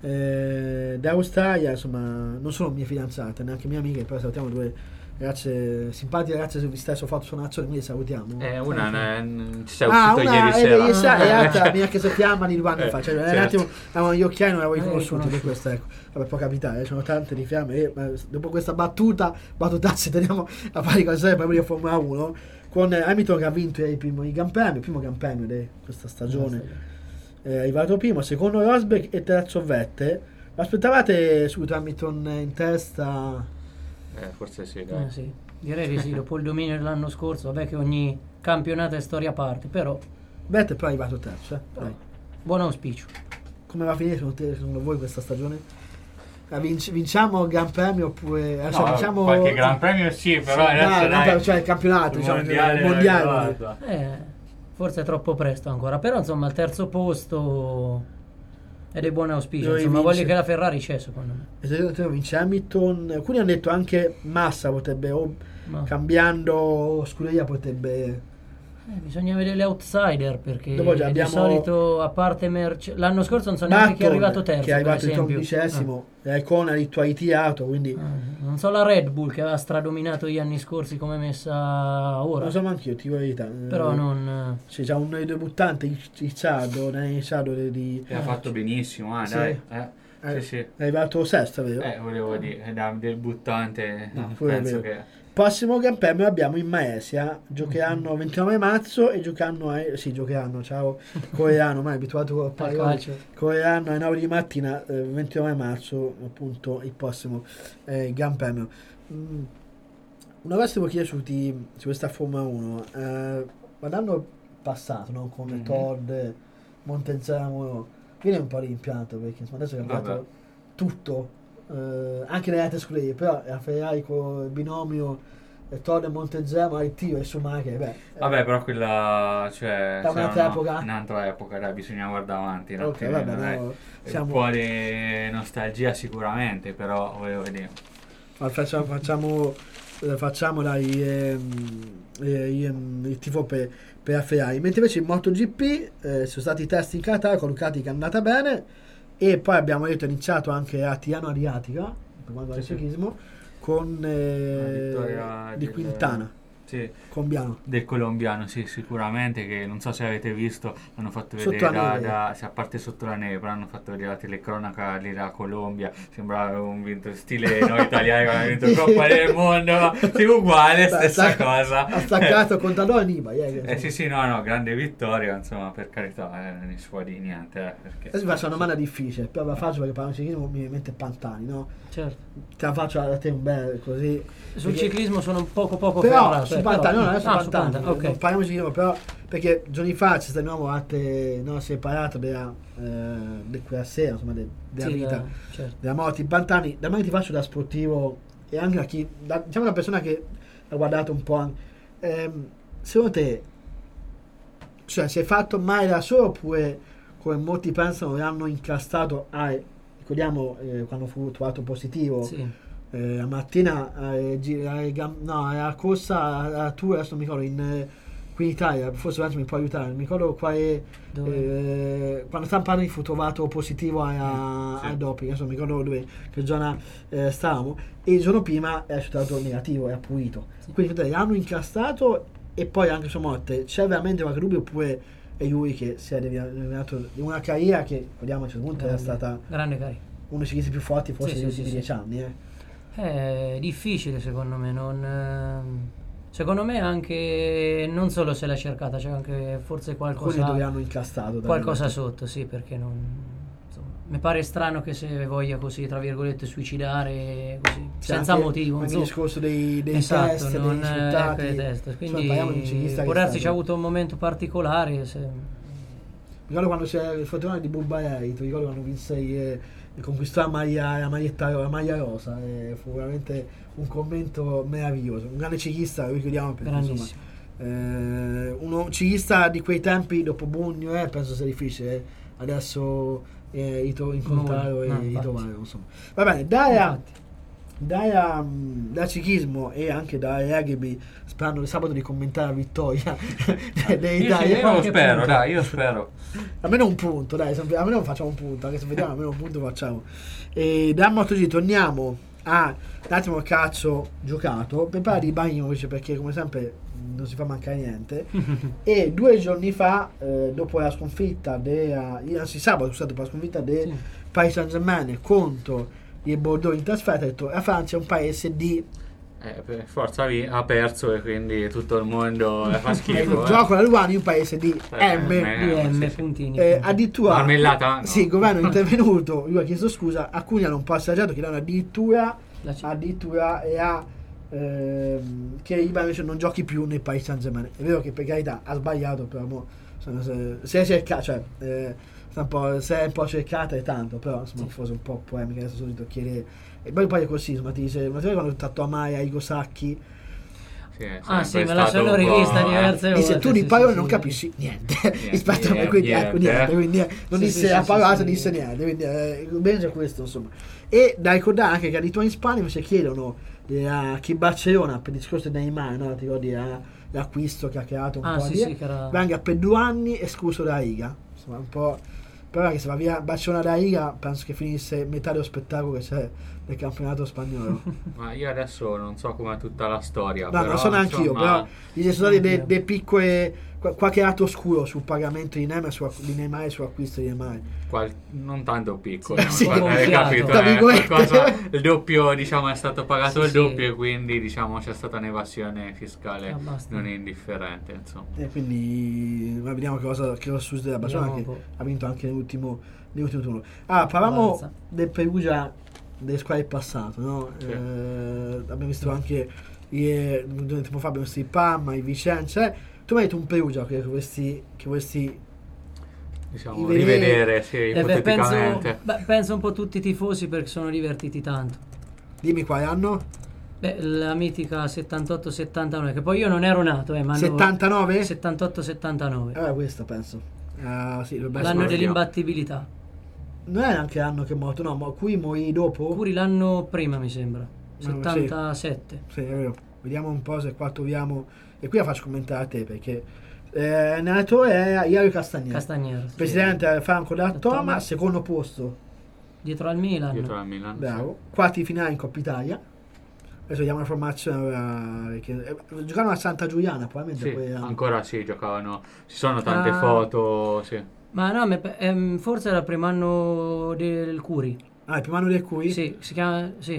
eh, d'Australia, insomma, non sono mie fidanzate, neanche mie amiche, però salutiamo due ragazze simpatiche, ragazze che vi stesso fatto sulla Nazione, quindi salutiamo. Eh, una ne- ci sei Ah, uscito una ieri è sera. ieri sera e l'altra mi ha chiesto chiama di due anni Eh, fa, cioè un certo. attimo avevano gli occhiali, non l'avevo Eh, riconosciuto per riconosciuto. questo, ecco. Vabbè, può capitare, ci sono tante di fiamme e ma dopo questa battuta, battutazzi, teniamo a fare cose proprio di Formula uno con eh, Hamilton che ha vinto il primo il Gran Premio, il primo Gran Premio di questa stagione. È arrivato primo, secondo Rosberg e terzo Vettel. Ma aspettavate subito Hamilton in testa? Eh, forse sì, dai. Eh, sì. Direi di sì, dopo il dominio dell'anno scorso, vabbè che ogni campionato è storia a parte, però Vettel poi è arrivato terzo, eh. Dai. buon auspicio. Come va a finire secondo, te, secondo voi questa stagione? La vinci- vinciamo il Gran Premio oppure eh, No, cioè, vinciamo qualche Gran Premio sì, però Sì, adesso no, dai, no, cioè il campionato, il diciamo, mondiale, il mondiale. guarda. Eh, forse è troppo presto ancora, però insomma il terzo posto è dei buoni auspici, Dove insomma vince? voglio che la Ferrari c'è secondo me. Esatto, vince Hamilton. Alcuni hanno detto anche Massa potrebbe, o Ma, cambiando scuderia potrebbe. eh, bisogna vedere le outsider perché Dopo già di abbiamo- solito a parte Merce l'anno scorso non so neanche chi è Button, arrivato terzo, che è arrivato per il esempio. undicesimo, eh. con Ituaiti auto, quindi Ah, non so la Red Bull che aveva stradominato gli anni scorsi come è messa ora, non so manche io, ti dico la verità. però Eh, non Sì, c'è un debuttante, Ricciardo, Ricciardo di, di Che ha fatto benissimo, eh, Sì. dai. Eh, eh, sì, sì. è arrivato sesto, vero? Eh, volevo dire, da debuttante, No, pure è penso vero. che... Prossimo Gran Premio abbiamo in Malesia, giocheranno il ventinove marzo e giocheranno, a, sì giocheranno, ciao, correranno, ma è abituato a al parlare, calcio. correranno alle nove di mattina, eh, ventinove marzo appunto il prossimo eh, Gran Premio. Mm, una cosa che devo chiedere su, ti- su questa Formula uno, eh, guardando il passato, no? Con Mhm. Todd, Montezemolo, viene un po' rimpianto perché insomma, adesso è cambiato Vabbè. tutto, eh, anche nelle altre scuderie, però la Ferrari con il binomio eh, Todd e Montezemolo, il tiro e Schumacher, beh, eh, Vabbè, però quella, cioè, Da un'altra c'era epoca? un'altra epoca, dai, bisogna guardare avanti, no? ok, Che, vabbè, dai, no, un siamo, po' di nostalgia sicuramente, però volevo vedere. ma facciamo, facciamo, eh, facciamo dai, ehm, eh, ehm, il tifo per, per la Ferrari, mentre invece in MotoGP eh, sono stati i test in Qatar con Ducati che è andata bene e poi abbiamo detto è iniziato anche a Tirano Adriatica per quanto riguarda il Sì, sì. ciclismo con eh, La vittoria di del- Quintana Sì, Combiano. del colombiano, sì, sicuramente, che non so se avete visto, l'hanno fatto Sotto vedere la da, neve. da- sì, a parte sotto la neve, però hanno fatto vedere la telecronaca lì da Colombia, sembrava un vinto stile noi italiani che hanno vinto Coppa del Mondo, ma sì, uguale, Beh, stessa stacca- cosa. ha staccato Contador e Nibali, eh, che Eh sì sì, no no, grande vittoria, insomma, per carità, eh, non si può dire niente, eh, perché... adesso vi faccio una domanda difficile, però la faccio perché parlo di ciclismo mi viene in mente Pantani, no? Certo. Te la faccio a te un bel così. Sul Perché- ciclismo sono un poco poco Però ferrato, su eh, Pantani, però- no, adesso ah, su Pantani, Pantani, ok. non parliamo di ciclismo, però perché giorni fa c'è stato di nuovo arte no, separato della, eh, di quella sera, insomma, de- della Sì, vita, eh, certo. della morte di Pantani. Da me ti faccio da sportivo e anche da chi, da, diciamo una persona che ha guardato un po' anche, ehm, secondo te, cioè si è fatto mai da solo oppure come molti pensano l'hanno incastrato a, ricordiamo eh, quando fu trovato positivo Sì. eh, la mattina eh, gi- eh, gam- no, era corsa a, a tour, adesso non mi ricordo in, eh, qui in Italia, forse Lorenzo mi può aiutare, non mi ricordo quale Dove? eh, quando Stampani fu trovato positivo a, Sì. al doping, adesso non mi ricordo dove che zona eh, stavamo, e il giorno prima è risultato negativo, è pulito, Sì. quindi fratelli, l'hanno incastrato e poi anche sua morte, c'è veramente qualche dubbio oppure è lui che si è deviato in una carriera che ricordiamo a un certo punto era Grande- stata grande carico. uno dei ciclisti più forti forse Sì, degli sì, ultimi sì, dieci anni eh. È difficile secondo me, non, ehm, secondo me anche non solo se l'ha cercata, c'è anche forse alcuni qualcosa, dove hanno incastrato da qualcosa me. sotto, sì, perché non, mi pare strano che se voglia così, tra virgolette, suicidare così, C'è senza anche- motivo. anche il insomma. discorso dei, dei Esatto, test, non, dei eh, risultati. ecco, i test. Insomma, parliamo di un ciclista Quindi che può è darsi stato- c'ha avuto un momento particolare. Se... Mi ricordo quando c'era il fortunato di Bulbarelli, ti ricordo quando vinse e, e conquistò la, maglia, la, maglietta, la maglia rosa, e fu veramente un commento meraviglioso, un grande ciclista, lo ricordiamo perché insomma, Grandissimo. eh, uno ciclista di quei tempi dopo Bugno, eh, penso sia difficile eh, adesso eh, Ito, incontrarlo No, no, e infatti. trovarlo, insomma. Va bene, dai a, Infatti. dai a, mm, da ciclismo e anche da rugby, sperando il sabato di commentare la vittoria Io, dell'Italia. sì, io qualche spero, punto. dai, io spero. Almeno un punto, dai, sempre- almeno facciamo un punto, anche se vediamo almeno un punto facciamo. E da MotoGP torniamo a un attimo il calcio giocato, per parlare di Bagnovic perché come sempre non si fa mancare niente. E due giorni fa, eh, dopo la sconfitta della, anzi sabato, scusate, dopo la sconfitta del Sì. Paris Saint-Germain contro il Bordeaux in trasferta, ha detto la Francia è un paese di Eh, per forza vi- ha perso e quindi tutto il mondo eh, fa ecco, schifo. eh. gioco alla Luani, un paese di Eh, M. eh, D M sì, sì. puntini. Eh, addirittura Marmellata? No. sì, il governo è intervenuto, lui ha chiesto scusa, alcuni hanno un po' assaggiato, chiedendo addirittura La c- addirittura e ha ehm, che Ibrahimovic non giochi più nel Paris Saint-Germain. È vero che per carità ha sbagliato, però mo, insomma, se, se è cercata, cioè eh, sta un po', se è un po' cercata è tanto, però insomma Sì. forse un po' polemica adesso solito chiedere. E poi poi è così, insomma, ti dice, ma ti ricordi quando ho fatto a Maya Igo Sacchi? Sì, è Ah sì, sempre me la stato sono un po', rivista eh. diverse volte. Dice tu di sì, parole sì, non sì. capisci niente, rispetto a me, niente, quindi ecco niente. niente, quindi eh, non Sì, disse sì, la sì, parola, sì, non disse sì. niente, quindi eh, bene c'è questo insomma. E da ricordare anche che addirittura in Spagna invece chiedono eh, a chi Barcellona per il discorso di Neymar, no? Ti ricordi eh, l'acquisto che ha creato un Ah, po' sì, di sì, che era- venga per due anni escluso dalla Liga, insomma un po', però che se va via Barcellona dalla Liga penso che finisse metà dello spettacolo che c'è nel campionato spagnolo. Ma io adesso non so com'è tutta la storia. No, però, non lo so neanche io, insomma, però gli sono stati dei, Anch'io. dei piccole qua- qualche lato oscuro sul pagamento di Neymar, su, di Neymar e sull'acquisto di Neymar. qual- non tanto piccolo, Sì, no? sì. Guarda, hai Gonfiato. capito? Tra eh, virgolette. qualcosa- il doppio, diciamo, è stato pagato Sì, il sì. doppio e quindi, diciamo, c'è stata un'evasione fiscale Ah, basta. non indifferente, insomma. E quindi ma vediamo che cosa, che cosa succede a Barcellona, che Vediamo un po'. ha vinto anche nell'ultimo, nell'ultimo turno. Ah, parlavamo Avanza. del Perugia delle squadre del passato, no? Sì. Eh, abbiamo visto anche ieri, un tempo fa abbiamo visto il Parma, il Vicenza. Eh, tu mi hai detto un Perugia che vorresti, che vorresti Diciamo, Rivedere- rivedere, sì, Eh, beh, penso, ipoteticamente. beh, penso un po' tutti i tifosi perché sono divertiti tanto. dimmi quale anno? Beh, la mitica settantotto settantanove, che poi io non ero nato, eh, ma hanno- settantanove? settantotto settantanove. Eh, questo penso. Ah, sì, dovrebbe L'anno essere- dell'imbattibilità. Non è anche l'anno che è morto, no, ma qui morì dopo. Curi l'anno prima, mi sembra. sì. settantasette. Sì, è vero. Vediamo un po' se qua troviamo. E qui la faccio commentare a te perché eh, l'allenatore è Ilario Castagneri. Castagnero. Presidente è Franco da Da Toma, Toma. secondo posto, Dietro al Milan. Dietro al Milan. bravo. Quarti finale in Coppa Italia. Adesso vediamo la formazione. ora, perché, eh, giocavano a Santa Giuliana, probabilmente. Sì, poi erano- ancora sì, giocavano. Ci sono tante Ah. foto, sì. Ma no, me- ehm, forse era il primo anno del Curi. Ah, il primo anno del cui? Sì, si chiama. Sì,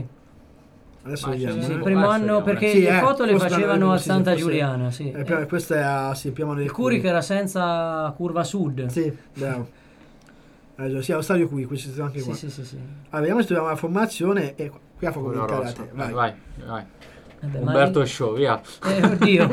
Adesso Ah, vediamo. sì, sì, sì, eh. il può primo essere, anno eh. perché Sì, le eh, foto le forse facevano l'anno- a sì, Santa forse- Giuliana. Sì. Eh, però questo è ah, sì, il primo anno del Il Curi che era senza curva sud. Sì, bravo. Hai ragione, sì, allo stadio qui, qui ci sono anche sì, qua. sì, sì, sì. Allora, vediamo se troviamo la formazione e qui la fa Quello commentare a rosso. te. Vai. Vai, vai. Vabbè, Umberto Mali- Show, via. Eh, oddio.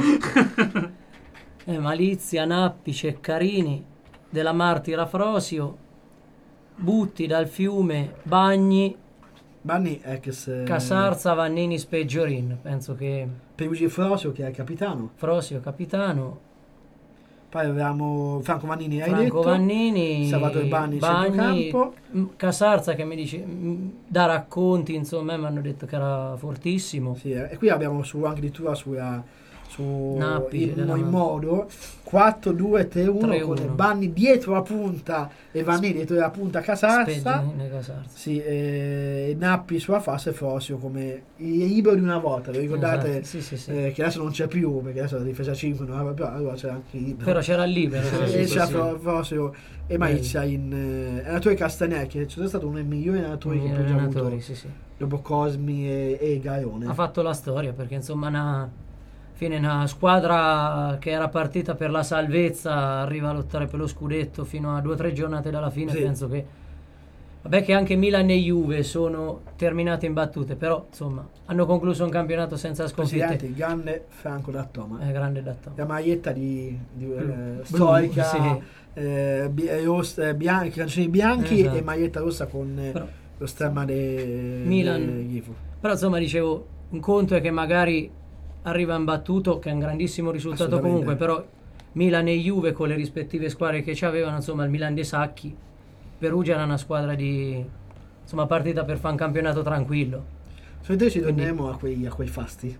eh, Malizia, Nappi, Ceccarini, Della Martira, Frosio, Butti, Dal Fiume, Bagni, Banni ex eh, Casarza, Vannini, Speggiorin. Penso che Perugi Frosio che è il capitano. Frosio capitano, Poi avevamo Franco Vannini, hai Franco detto. Vannini, Salvatore Bagni, Bagni, centrocampo. m, Casarza che mi dice m, da racconti, insomma, mi hanno detto che era fortissimo. Sì, eh, e qui abbiamo su anche addirittura sulla su Nappi, in, della- in modo quattro due tre uno tre con uno. Banni dietro la punta e Vannini dietro la punta Casarsa. Speggiorin e Casarza. Sì, e, e Nappi sulla fascia e Frosio come il libero di una volta, vi ricordate? Esatto, sì, sì, sì. Eh, che adesso non c'è più perché adesso la difesa cinque non aveva, però allora c'era anche il libero. Però c'era il libero. Sì, e sì, c'era sì, sì. Fro- Frosio e Maizia in eh, allenatore Castagneri che c'è stato uno dei migliori allenatori che Gli poi ha allenatori, avuto sì, sì. dopo Cosmi e, e Gaione. Ha fatto la storia perché insomma una, fine una squadra che era partita per la salvezza arriva a lottare per lo scudetto fino a due o tre giornate dalla fine. Sì. Penso che Vabbè che anche Milan e Juve sono terminate in battute, però insomma hanno concluso un campionato senza sconfitte. Presidente, il grande Franco D'Attoma. È grande D'Attoma. La maglietta di, di Blu. eh, Blu, storica, sì. eh, bi- eh, rossa- eh, bianchi, canzoni bianchi Esatto. e maglietta rossa con eh, Però- lo stemma del Milan. Ghifo. Però insomma dicevo, un conto è che magari arriva imbattuto, che è un grandissimo risultato Assolutamente. comunque, però Milan e Juve con le rispettive squadre che ci avevano, insomma il Milan dei Sacchi, Perugia era una squadra di insomma partita per fare un campionato tranquillo. Secondo te ci Quindi- torneremo a quei, a quei fasti?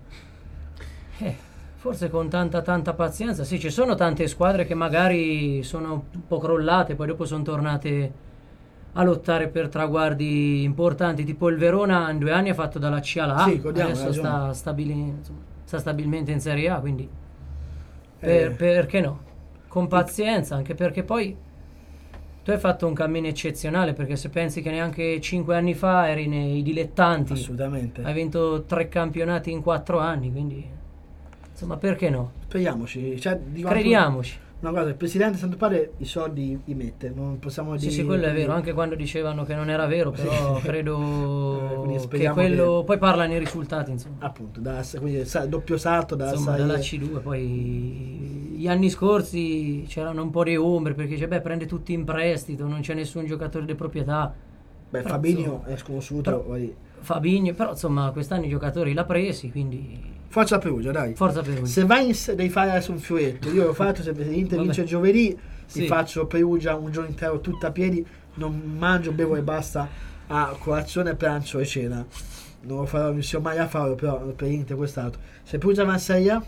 Eh, forse con tanta tanta pazienza, sì, ci sono tante squadre che magari sono un po' crollate, poi dopo sono tornate a lottare per traguardi importanti, tipo il Verona in due anni ha fatto dalla C alla A, Sì, ricordiamo, adesso hai sta, ragione. stabili- insomma, sta stabilmente in Serie A, quindi Eh. per- perché no? Con pazienza, anche perché poi tu hai fatto un cammino eccezionale, perché se pensi che neanche cinque anni fa eri nei dilettanti, Assolutamente. hai vinto tre campionati in quattro anni, quindi insomma perché no? Speriamoci. Cioè, di quanto- Crediamoci. Una cosa, il presidente Santo Padre i soldi li mette, non possiamo Sì, dire... sì, quello è vero, anche quando dicevano che non era vero, però Eh, credo quindi che speriamo quello... che- Poi parlano i risultati, insomma. Appunto, da, quindi sa- doppio salto da Insomma, sai- dalla C due, poi gli anni scorsi c'erano un po' di ombre, perché dice, beh, prende tutti in prestito, non c'è nessun giocatore di proprietà. Beh, Però, Fabinho insomma, è sconosciuto. però- vai. Fabinho, però insomma quest'anno i giocatori l'ha presi, quindi Forza Perugia, dai. forza Perugia. Se vai in, se devi fare adesso un fioretto, io l'ho fatto, se l'Inter Vabbè. vince giovedì, Sì. ti faccio Perugia un giorno intero tutta a piedi, non mangio, bevo e basta a colazione, pranzo e cena. Non lo farò, non riuscirò mai a farlo, però per l'Inter quest'altro. Se Perugia va in Serie A,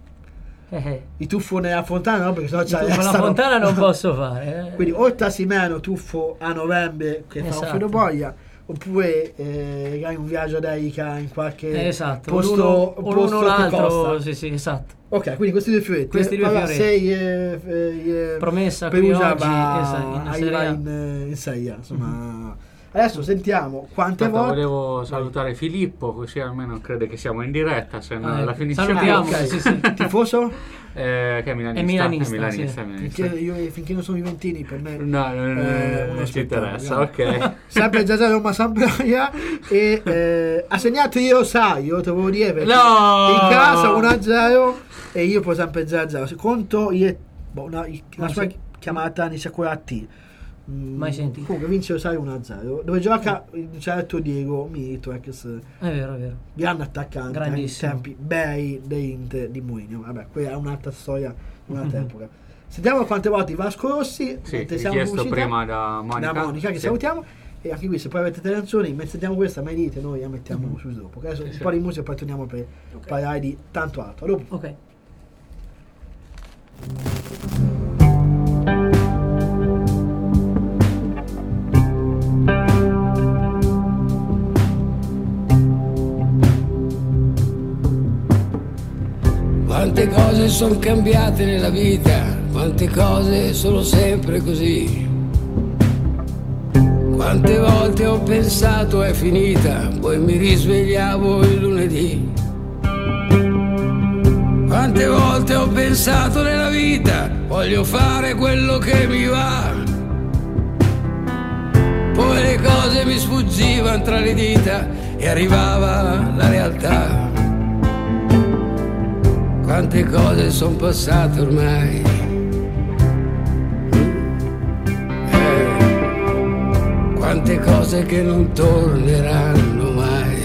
Eh, eh. i tuffo nella Fontana, no? Perché sennò Io c'è con la restano- Fontana non posso fare. eh. Quindi o Tassimeno tuffo a novembre che fa un Esatto. filo boia, oppure eh, magari un viaggio da Erika in qualche Eh, esatto, posto, o l'uno o posto l'uno o che l'altro, costa. sì, sì, esatto. Ok, quindi questi due fioretti. Questi due allora, fioretti. sei eh, eh, eh, Promessa qui Perugia oggi, va esa- in arriva Serie A. in, eh, in Serie A, insomma. Adesso sentiamo quante Aspetta, volte volevo salutare Filippo, così almeno crede che siamo in diretta, se no Ah, la ecco. finisce Salutiamo, qui. ok. sì, sì. Tifoso? Eh, che è milanista. È milanista, è milanista, sì. è milanista. Finché, io, finché non sono juventini per me No, no, no, eh, no, uno non ci spettacolo, interessa, guarda. ok. Sempre Giagià Roma Sampdoria e eh, ha segnato io sai, io te volevo dire perché No! in casa uno a zero e io poi sempre zero a zero. Conto io boh, una, una Ma sua se- chiamata Nishikura T. Mm, Mai sentito. Comunque vince lo sai uno a zero. Dove gioca il certo Diego Milito, ex È vero, è vero. grande attaccante ai Grandissimo. tempi bei dell'Inter di Mourinho. Vabbè, quella è un'altra storia, un'altra Mhm. epoca. Sentiamo quante volte Vasco Rossi, Sì, mentre siamo richiesto usciti, prima da Monica. da Monica che Sì. salutiamo. E anche qui se poi avete delle canzoni, mentre sentiamo questa, mai dite, noi la mettiamo su dopo. Ok? Adesso Sì, un sì. po' di musica e poi torniamo per parlare di tanto altro. A dopo. Ok. Quante cose sono cambiate nella vita, quante cose sono sempre così. Quante volte ho pensato è finita, poi mi risvegliavo il lunedì. Quante volte ho pensato nella vita, voglio fare quello che mi va. Poi le cose mi sfuggivano tra le dita e arrivava la realtà. Quante cose sono passate ormai. Eh, quante cose che non torneranno mai.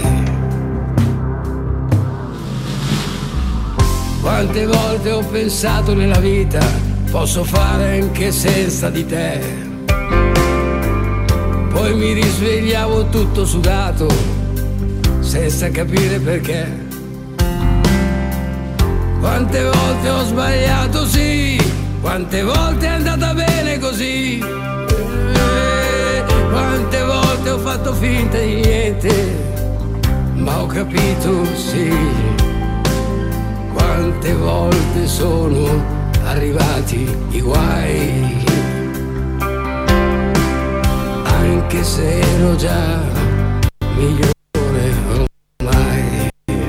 Quante volte ho pensato nella vita, posso fare anche senza di te. Poi mi risvegliavo tutto sudato, senza capire perché. Quante volte ho sbagliato, sì, quante volte è andata bene così. Eh, quante volte ho fatto finta di niente, ma ho capito, sì. Quante volte sono arrivati i guai, anche se ero già migliore ormai.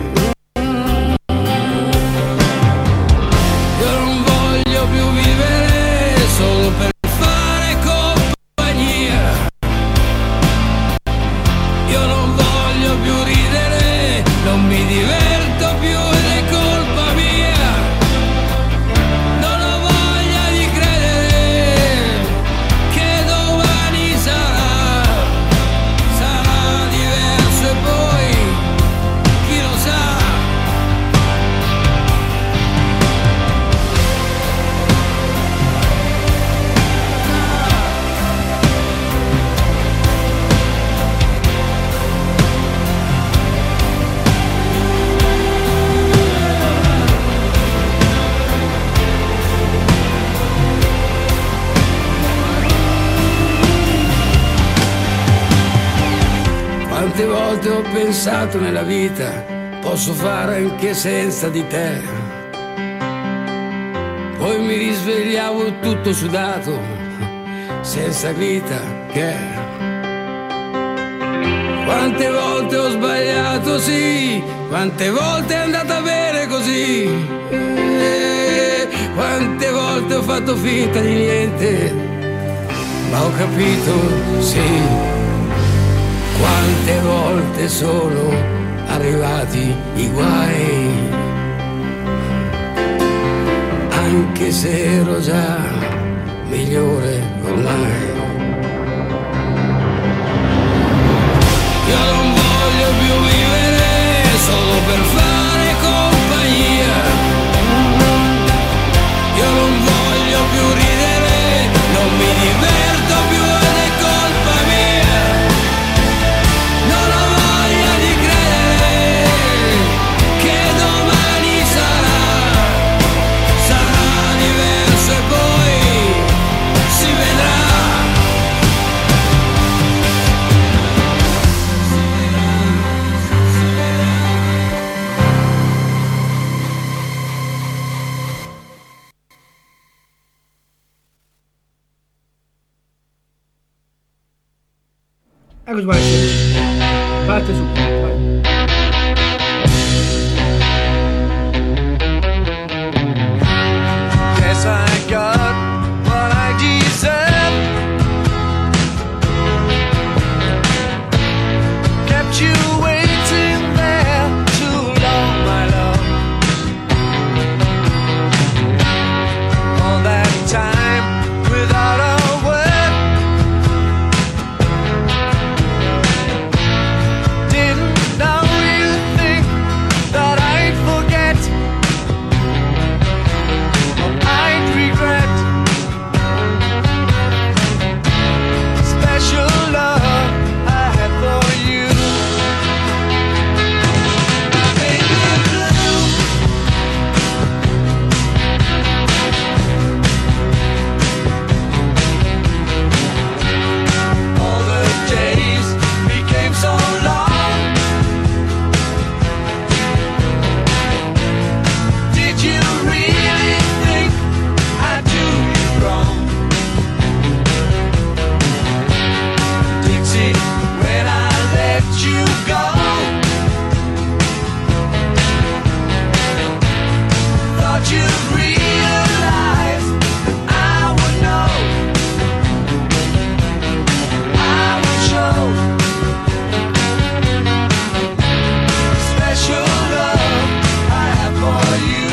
Io non voglio più vivere solo per fare compagnia. volte ho pensato nella vita, posso fare anche senza di te. Poi mi risvegliavo tutto sudato, senza vita che. Quante volte ho sbagliato, sì, quante volte è andata bene così, eh, quante volte ho fatto finta di niente, ma ho capito, sì, quante volte sono arrivati i guai, anche se ero già migliore ormai. Io non voglio più vivere solo per fare compagnia. Io non voglio più ridere, non mi diverto più ed è colpa mia. Non ho voglia di credere che domani sarà, sarà diverso e poi si vedrà. Eccoci qua, parte su, vai. Yes, I got what I deserve. Kept you waiting there too long, my love. All that time without a word. Didn't know you think that I'd forget, or I'd regret. Special love I had for you. Baby blue. All the days became so long. Did you really think I'd do you wrong? Dixie, when I let you go, thought you'd realize I would know, I would show special love I have for you.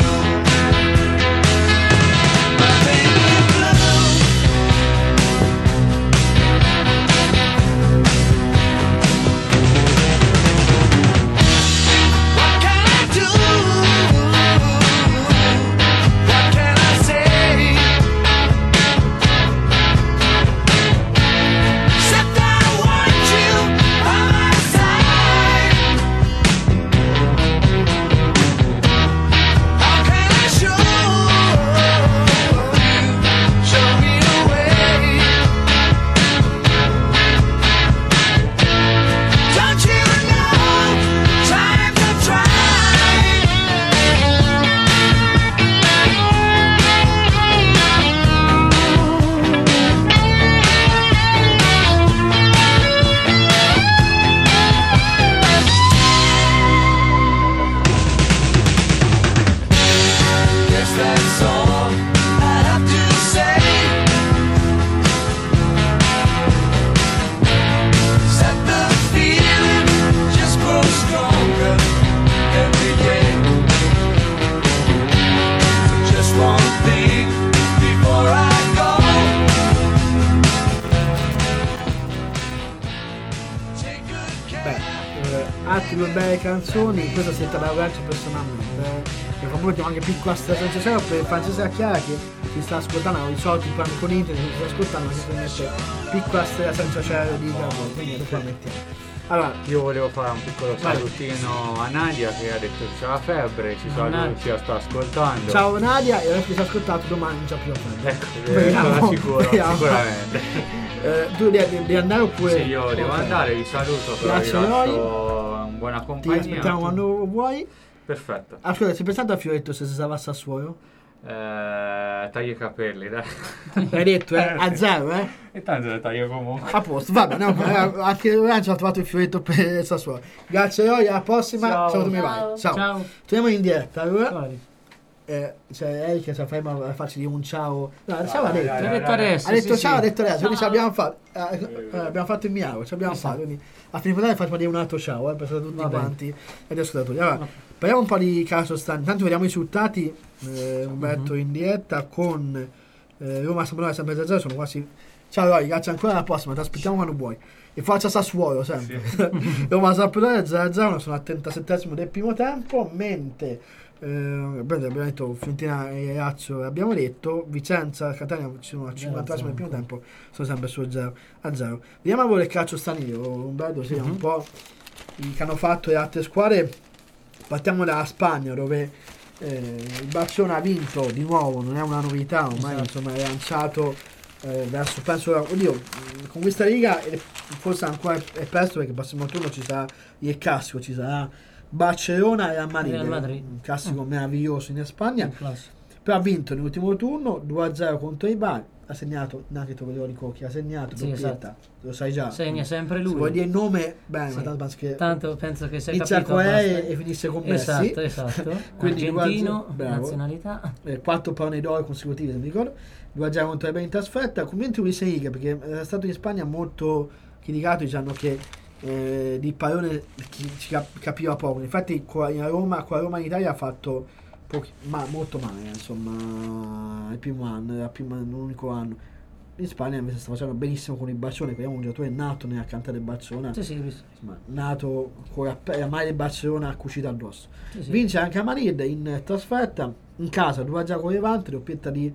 My baby blue. What can I do? What can I say? Except I want you by my side. How can I show you, show me the way? Don't you know time to try? Guess that's all I have to say. Set the feeling just grows stronger every day. Just one thing before I go. Take good care. Beh, eh, altre due belle canzoni, questa si è da lavorarci personalmente, eh. E complimenti anche piccola strategia Zero per Francesca Chiara che si sta ascoltando, ho i soldi un po' con internet, si sta ascoltando, ma che si mette piccola strada senza cielo di Gabbo, quindi dopo la mettiamo. Allora, Io volevo fare un piccolo Vai. salutino a Nadia che ha detto che c'è la febbre, ci, Ciao, saluta, Nadia. ci sta ascoltando. ciao Nadia, e adesso che si è ascoltato domani non c'è più la febbre. Ecco, Vediamo, eh, sicuro, vediamo. sicuramente. Eh, tu devi, devi andare oppure... Sì, io devo Ok. andare, vi saluto, però vi Grazie a voi. lascio buona Ti compagnia. aspettiamo quando vuoi. Perfetto. Ah, scusa, sei pensato a Fioretto se si stava a Sassuolo? Eh, tagli i capelli, dai. Hai detto, eh? A zero, eh? E tanto le taglio comunque. A posto, vabbè, no, eh, anche Lorenzo ha trovato il Fioretto per Sassuolo. Grazie Roy, alla prossima. Ciao. Saluto mi Ciao. vai. Ciao. Ciao. Torniamo in diretta, allora. Vai. Eh, cioè, Erika ci fa la faccia di un ciao. No, ciao ha detto. dai, L'ho dai, detto dai. adesso. Ha detto sì, ciao, sì. ha detto adesso, quindi ci Ciao. abbiamo fatto, eh, eh, abbiamo fatto il miaro, ci abbiamo fatto, quindi a fine puntata facciamo dire un altro ciao, eh, per tutti Va bene. quanti e gli ascoltatori. Allora, parliamo un po' di caso stanti, intanto vediamo i risultati, eh, Umberto in diretta con eh, Roma Sampdoria sempre zero zero, sono quasi... Ciao Roy, grazie ancora, alla prossima, ti aspettiamo quando vuoi. E forza Sassuolo sempre. Roma Sampdoria zero zero, sono al trentasettesimo del primo tempo, mentre... Eh, abbiamo detto Fiorentina e Lazio, abbiamo detto Vicenza Catania ci sono al cinquantesimo del primo tempo, sono sempre su zero a zero. Vediamo voi il calcio straniero, Umberto, sì, Mhm. un po' i che hanno fatto le altre squadre. Partiamo dalla Spagna, dove eh, il Barcellona ha vinto di nuovo, non è una novità, ormai Esatto. insomma è lanciato eh, verso, penso, oddio, mh, con questa riga eh, forse ancora è presto, perché il prossimo turno ci sarà il classico, ci sarà Barcellona e Real Madrid, Real Madrid. un classico meraviglioso in Spagna, Un classico. però ha vinto nell'ultimo turno due a zero contro i Bar, ha segnato, neanche tu vedevo Ricocchi, ha segnato, Sì, doppietta, esatto. lo sai già. Segna sempre Se lui. vuoi dire il nome, bene, Sì. ma tanto penso che Tanto penso che sia inizia capito con E abbastanza. e finisce con Messi. Esatto, esatto. Quindi due a Argentino, zero, bravo. nazionalità. eh, quattro palloni d'oro consecutivi, se mi ricordo, due a zero contro i Bar in trasferta. Complimenti Luis Enrique, perché era stato in Spagna molto criticato, dicendo che eh, di pallone chi- ci cap- capiva poco. Infatti qua in Roma, qua a Roma in Italia ha fatto pochi, ma molto male, insomma, il primo anno, era il primo- l'unico anno. In Spagna invece sta facendo benissimo con il Barcellona, che è un giocatore nato nella cantata del Barcellona, Sì, sì, visto. insomma, nato con la, pe- la maglia del Barcellona cucita addosso. Sì, sì. Vince anche a Madrid in trasferta, in casa due a zero con Levante, doppietta di,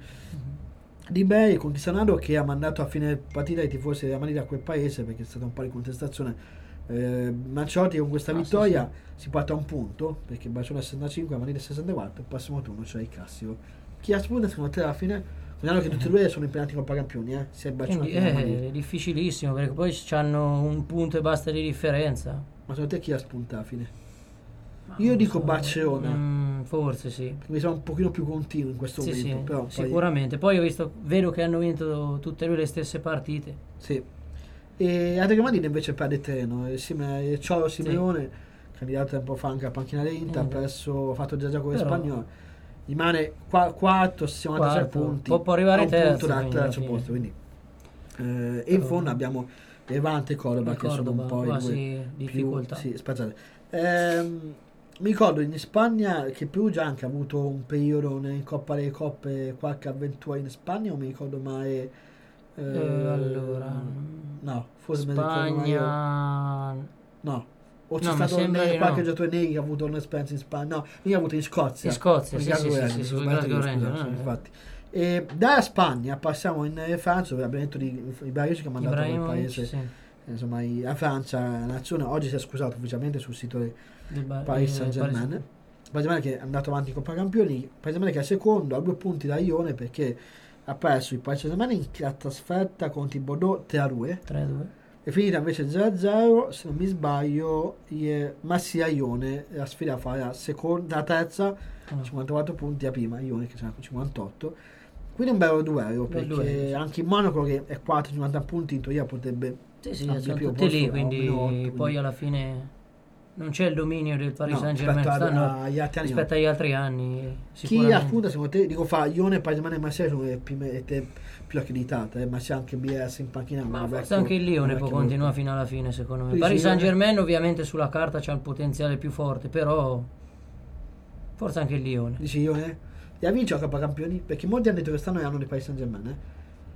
di Bale, con Cristiano che ha mandato a fine partita i tifosi della Madrid a quel paese, perché è stata un po' di contestazione. eh, Manciotti con questa Ah, sì, vittoria si parte a un punto, perché il Barcellona è sessantacinque, la Madrid è sessantaquattro, il prossimo turno c'è il classico. Chi ha spunta secondo te alla fine? Considerando che tutti e due sono impegnati Coppa Campioni, eh? sia il Barcellona Quindi che la Madrid. è difficilissimo, perché poi hanno un punto e basta di differenza. Ma secondo te chi ha spunta alla fine? Io dico Barcellona, Mm, forse sì. perché mi sembra un pochino più continuo in questo Sì, momento, sì, però poi- sicuramente. Poi ho visto, vedo che hanno vinto tutte e due le stesse partite. Sì. E Adriano Madrid invece perde terreno, insieme a Ciolo Simeone, candidato tempo fa anche a panchina dell'Inter, ha Mm. perso, ha fatto già già con le Però- spagnole. Rimane qua, quarto, sessantasei Quarto. punti, Può- può arrivare a un terzo, punto dal quindi, alla terzo fine. posto. Quindi. Eh, e in fondo abbiamo Levante e Cordoba, che sono un Cordoba, po' i quasi due difficoltà. più sì, spazzate. Ehm, mi ricordo in Spagna che Perugia anche ha avuto un periodo in Coppa delle Coppe, qualche avventura in Spagna, non mi ricordo mai. eh, Eh, allora, no, forse me ne ricordo mai io. Spagna. No, o c'è No, mi stato sembra ne- di qualche no. giocatore negri che ha avuto un'esperienza in Spagna. No, io ho avuto in Scozia. In Scozia, con i sì, Glasgow sì, sì, Rangers, sì, sono con i sbagliato io, Glasgow scusa, Rangers, sì, eh. infatti. E dalla Spagna passiamo in eh, Francia, dove abbiamo detto di Ibrahimovic che ha mandato nel Ibrahimovic, paese, sì, eh, insomma, i- la Francia, la nazione. Oggi si è scusato ufficialmente sul sito del del Ba- Paris eh, Saint Germain. Paris- Paris Saint-Germain che è andato avanti in Coppa Campioni, Paris Saint-Germain che è secondo a due punti da Lione, perché ha perso il Paris Saint-Germain in trasferta contro il Bordeaux tre a due. tre a due. È finita invece zero a zero, se non mi sbaglio, il Marsiglia Ione, la sfida fa la seconda, la terza, Ah. cinquantaquattro punti a prima, Ione che c'era con cinquantotto. Quindi un bello duello, Bel perché duello, sì. anche in Monaco che è quattro cinquanta punti, in teoria potrebbe... Sì, sì, ampio sono più tutti posto, lì, a quindi meno otto, quindi- poi alla fine non c'è il dominio del Paris No, Saint Germain rispetto a- quest'anno agli altri anni no. rispetto agli altri anni. Chi Sicuramente. ha spunta secondo te? Dico fa Ione, Paris Saint-Germain e Marsiglia sono le prime le te più accreditate, eh, ma c'è anche B S in panchina. Ma un forse vecchio- anche il un Lione vecchio può continuare volto. fino alla fine, secondo me. Tu dici Paris Lione? Saint Germain ovviamente sulla carta c'ha il potenziale più forte, però forse anche il Lione. Dici Ione? E ha vinto la Coppa Campioni? Perché molti hanno detto che quest'anno è anno di Paris Saint-Germain, eh?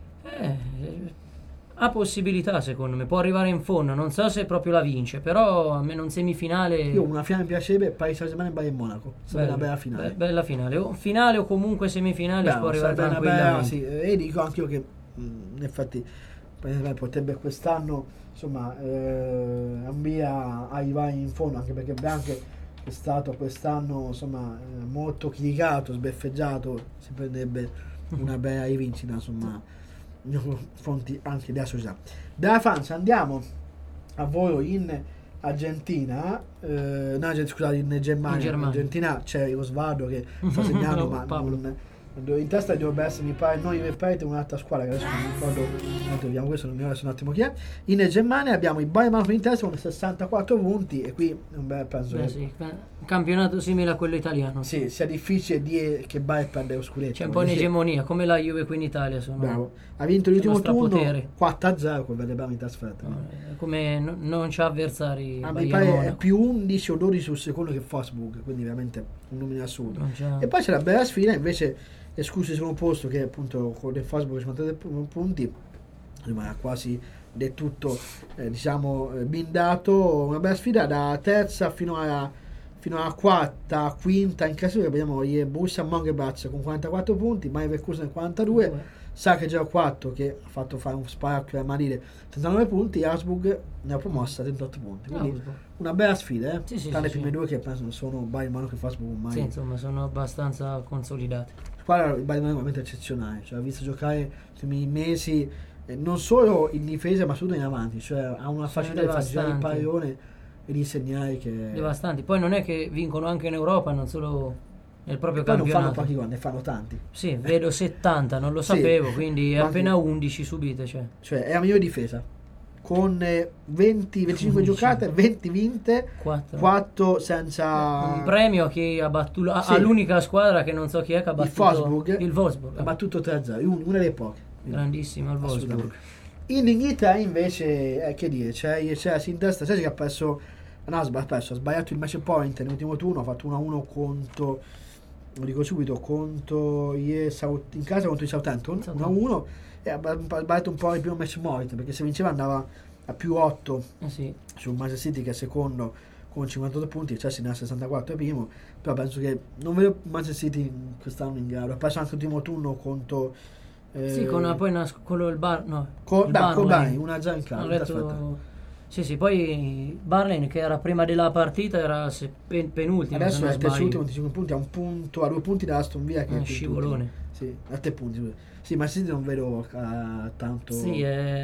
Eh, ha possibilità secondo me, può arrivare in fondo, non so se proprio la vince, però almeno un semifinale. Io una finale mi piacerebbe, Paris Saint-Germain e Bayern Monaco. Sarebbe una bella finale. be- bella finale, o finale o comunque semifinale si Beh, può arrivare sarebbe una bella, tranquillamente. sì. E dico anche io che mh, in effetti Paris Saint-Germain potrebbe quest'anno insomma eh, ambire arrivare in fondo, anche perché Bianche è stato quest'anno insomma eh, molto criticato, sbeffeggiato, si prenderebbe una bella rivincita insomma nei confronti anche della società. Dalla Francia andiamo a volo in Argentina, eh, no, scusate, in Germania, In Germania. in Argentina c'è Osvaldo che sta segnando, ma Pablo. non, in testa dovrebbe essere, mi pare, non i Repete, un'altra squadra che adesso non mi ricordo, non troviamo questo, non mi ricordo un attimo chi è. In Germania abbiamo i Bayern Monaco in testa con sessantaquattro punti, e qui un bel penso Beh, che sì, un campionato simile a quello italiano. sì, sia difficile dire che Bayern perde lo scudetto. C'è un po' quindi sì. un'egemonia, come la Juve qui in Italia. Sono, Bravo. Ha vinto l'ultimo sono turno strapotere. quattro a zero con Verde Bramo in trasferta. Eh, come no- non c'ha avversari. Ah, mi Bayern pare è Monaco. più undici o dodici sul secondo che Forsburg, quindi veramente un numero assoluto. Non c'ha- E poi c'è la bella sfida invece, escluso il secondo posto, che appunto con il Forsburg cinquantatré pu- punti, insomma quasi del tutto eh, diciamo eh, blindato. Una bella sfida da terza fino alla, fino alla quarta, quinta in classifica. Abbiamo il Borussia Mönchengladbach con quarantaquattro punti, Bayer Leverkusen quarantadue, Schalke zero quattro che ha fatto fare un sparacchio a Marile trentanove punti, Augsburg ne ha promossa trentotto punti, quindi Augsburg. una bella sfida, eh? Sì, sì, tra le sì, prime sì. due che penso non sono Bayern Monaco e Forsburg ormai. Sì, insomma, sono abbastanza consolidati. Squadra il Bayern Monaco è veramente eccezionale, cioè ha visto giocare negli ultimi mesi eh, non solo in difesa ma soprattutto in avanti, cioè ha una Sono facilità di far girare il devastanti. pallone e di segnare che Devastanti. Poi non è che vincono anche in Europa, non solo nel proprio poi non fanno campionato. pochi gol, ne fanno tanti, Sì, vedo settanta, non lo Sì. sapevo, quindi è Ma- appena undici subite. Cioè. cioè è la migliore difesa con eh, venti venticinque undici. giocate, venti vinte, Quattro. quattro senza Un premio a chi ha battuto, a- Sì. all'unica squadra che non so chi è che ha il battuto Wolfsburg, il Wolfsburg. ha battuto tre a zero, un- una delle poche. Grandissimo il Wolfsburg. Assolutamente. In Inghilterra invece, eh, che dire, c'è il Chelsea in testa, Chelsea che ha perso, no, ha sba- ha perso, ha sbagliato il match point nell'ultimo turno, ha fatto uno a uno contro, lo dico subito, contro il South- in casa contro il Southampton, uno a uno, e ha ba- ha sbagliato un po' il primo match point, perché se vinceva andava a più otto Eh sì. sul Manchester City che è secondo con cinquantotto punti, il Chelsea ne ha sessantaquattro è primo, però penso che non vedo Manchester City in- quest'anno in grado, ha perso anche l'ultimo turno contro eh, Sì, con poi una, quello il bar, no, Co- il da, con Burnley. Burnley, una già in Hanno casa. detto- aspetta. Sì, sì, poi Barley che era prima della partita era se- pen- penultimo. se Adesso non è il terzo sbaglio. ultimo, venticinque punti, a un punto, a due punti da Aston Villa che Eh, è quinto scivolone. ultimo. Sì, a tre punti. scusa. Sì, ma City non vedo eh, tanto. Sì,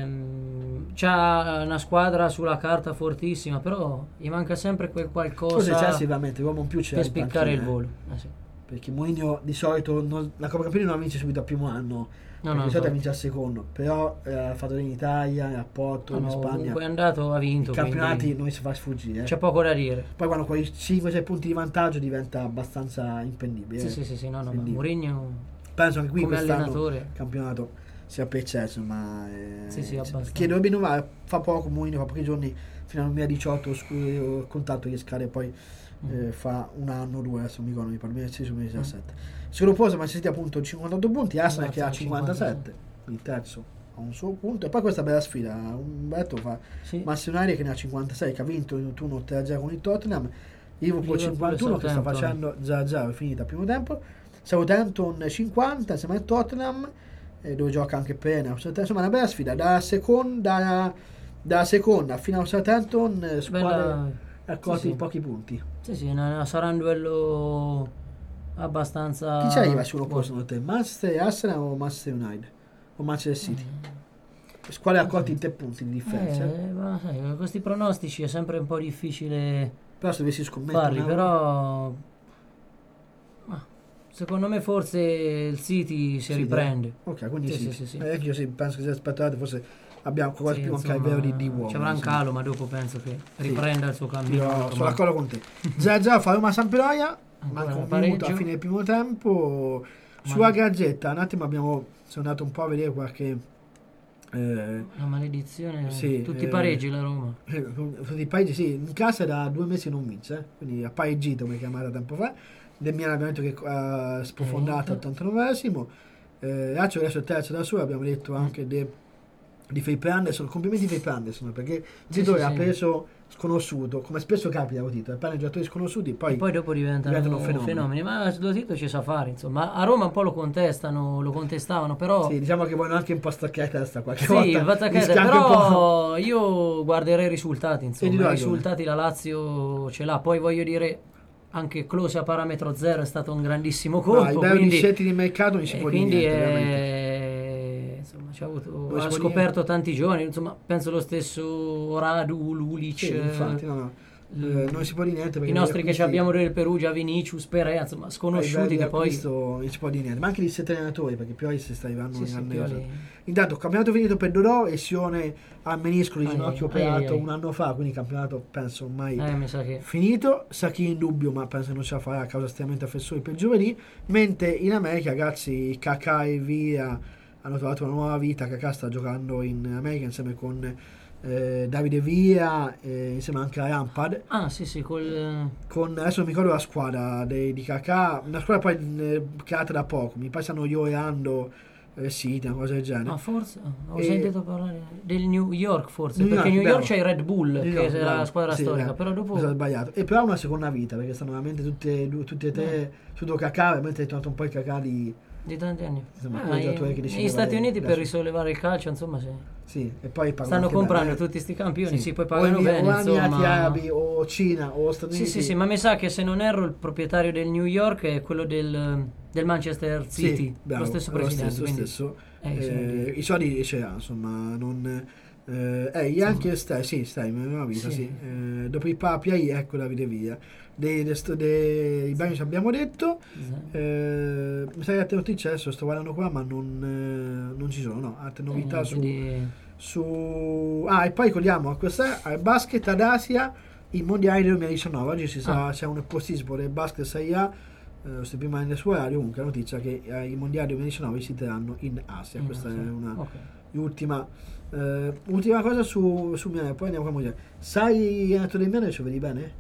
ehm, c'ha una squadra sulla carta fortissima, però gli manca sempre quel Forse qualcosa Chelsea veramente l'uomo in più c'è per in spiccare il panchina, eh. volo. Eh, sì. Perché Mourinho di solito non- la Coppa Campioni non la vince subito al primo anno. No, perché no, di solito la infatti. vince al secondo. Però eh, ha fatto bene in Italia, a Porto, No, in no, Spagna. ovunque è andato ha vinto. I campionati quindi non si fa sfuggire. eh. c'è poco da dire. Poi quando quei cinque sei punti di vantaggio diventa abbastanza impendibile. Sì, eh. sì, sì, sì, no, no, ma Quindi Mourinho penso anche qui come quest'anno allenatore. il campionato sia per Chelsea, ma eh, Sì, sì, cioè, abbastanza. che dovrebbe innovare, fa poco Mourinho, fa pochi giorni fino al duemiladiciotto scu- il contratto che scade, poi Mm. eh, fa un anno o due, adesso mi ricordo, mi pare duemiladiciassette duemiladiciassette. Secondo posto Manchester City appunto cinquantotto punti, Arsenal che ha Esatto, cinquantasette, il terzo ha un suo punto, e poi questa bella sfida, Umberto fa Sì. Manchester United che ne ha cinquantasei, che ha vinto in un turno tre a zero con il Tottenham, Liverpool Liverpool cinquantuno che sta Southampton. facendo zero a zero, è finita il primo tempo, Southampton cinquanta insieme al Tottenham, eh, dove gioca anche Pena, insomma una bella sfida, da seconda, da seconda fino a Southampton, eh, squadre Bella- raccolti sì, sì. pochi punti. Sì, sì, no, no, sarà un duello abbastanza. Chi ci arriva al secondo buono. posto secondo te? Manchester Arsenal o Manchester United? O Manchester City? Mm. Squadre raccolti in tre punti di differenza. Eh, ma sai, con questi pronostici è sempre un po' difficile Però se dovessi scommettere farli, una- però ma, secondo me forse il City si Sì, riprende. Ok, quindi Sì, sì. sì, sì, sì. Eh, io sì, penso che sia aspettato, forse abbiamo qualcosa Sì, più anche a insomma, livello di, di uomo. ci avrà un insomma. calo, ma dopo penso che Sì. riprenda il suo cammino. Io sono normale. d'accordo con te. zero a zero fa Roma Sampdoria, Ancora manca un un pareggio. minuto alla fine del primo tempo. Sulla gazzetta, un attimo abbiamo, sono andato un po' a vedere qualche... Eh, La maledizione, Sì, tutti i eh, pareggi la Roma. i pareggi, sì, in casa da due mesi non vince, eh, quindi ha pareggito come chiamata tempo fa. Del Milan abbiamo detto che ha sprofondato al ottantanovesimo. Eh, Lazio adesso è terzo da solo, abbiamo detto anche de- di Felipe Anderson, complimenti a Felipe Anderson perché Sì, Zidane sì, ha sì. preso sconosciuto, come spesso capita con Tito, appena giocatori sconosciuti poi, E poi dopo diventano, diventano fenomeni. fenomeni. Ma lo Tito ci sa fare, insomma. A Roma un po' lo contestano, lo contestavano, però sì, diciamo che vogliono anche un po' staccare la testa qualche Sì, volta. fatta che- rischia anche un po'. però io guarderei i risultati, E insomma, di i ragione. risultati la Lazio ce l'ha, poi voglio dire anche Klose a parametro zero è stato un grandissimo No, colpo, il livello di quindi, scelte di mercato non si e può dire quindi niente, veramente. eh, insomma, c'ha avuto, Non si ha può scoperto dire. tanti giovani, insomma, penso lo stesso Radu, Lulic, Sì, infatti, no, no. Eh, non si può dire niente perché i nostri che ci acquisti- abbiamo del Perugia, Vinicius, Perea, insomma, sconosciuti che poi... non si può dire niente, ma anche gli sette allenatori perché Pioli si sta arrivando Sì, in sì, grande Pioli- cosa. Intanto campionato finito per Dodò, lesione al menisco di Ai, ginocchio ai, ai, operato ai. un anno fa, quindi campionato penso ormai Eh, mi sa che... finito. Sacchi in dubbio, ma penso che non ce la farà a causa stiramento affessori per giovedì. Mentre in America, ragazzi, Kakà e Via hanno trovato una nuova vita. Kakà sta giocando in America insieme con eh, Davide Via, eh, insieme anche a Rampad. Ah, sì, sì, col... Con, adesso non mi ricordo la squadra dei, di Kakà, una squadra poi eh, creata da poco. Mi pare stanno Ioreando eh, City, una cosa del genere. Ah, forse? Ho E- sentito parlare del New York, forse, New perché York, New York bravo. c'è il Red Bull, New che York, è bravo. la squadra Sì, storica, eh, però dopo... mi sono sbagliato. E però ha una seconda vita perché stanno veramente tutte, due- tutte e tre su due Kakà, veramente è tornato un po' il Kakà di... Di tanti anni. Insomma, Ah, quei i- giocatori che negli decidevano Stati le- Uniti le- per risollevare il calcio, insomma, sì. Sì, e poi pagano Stanno anche comprando bene, eh. tutti sti campioni, Sì. sì, poi O pagano Emi- bene, o Emirati insomma. Arabi o Cina o Stati Sì, Uniti. sì, sì, ma mi sa che se non erro il proprietario del New York è quello del, del Manchester City, Sì, bravo, lo stesso è lo presidente. stesso, quindi- stesso. Eh, i Eh, soldi. i soldi ce l'ha, insomma, non... Eh, eh, gli anche stai, sì, stai, mi aveva vita, sì. Sì. Eh, dopo i papi, ahí, ecco Davide Via. Dei, dei, sto- dei, i bagni ci abbiamo detto. Eh, mi sa che altre notizie adesso sto guardando qua, ma non, eh, non ci sono, no, altre novità Eh, su... quindi- su ah e poi ricordiamo a questa al basket ad Asia il mondiale del duemiladiciannove. Oggi si sa, Ah. c'è un postismo del basket Serie A, eh, questo prima nel suo orario. Comunque la notizia che eh, i mondiali duemiladiciannove si terranno in Asia. in Questa Asia. è una Ok. ultima eh, ultima cosa su, su Milano, poi andiamo con la mondiale. Sai Renato del Milano, ci vedi bene?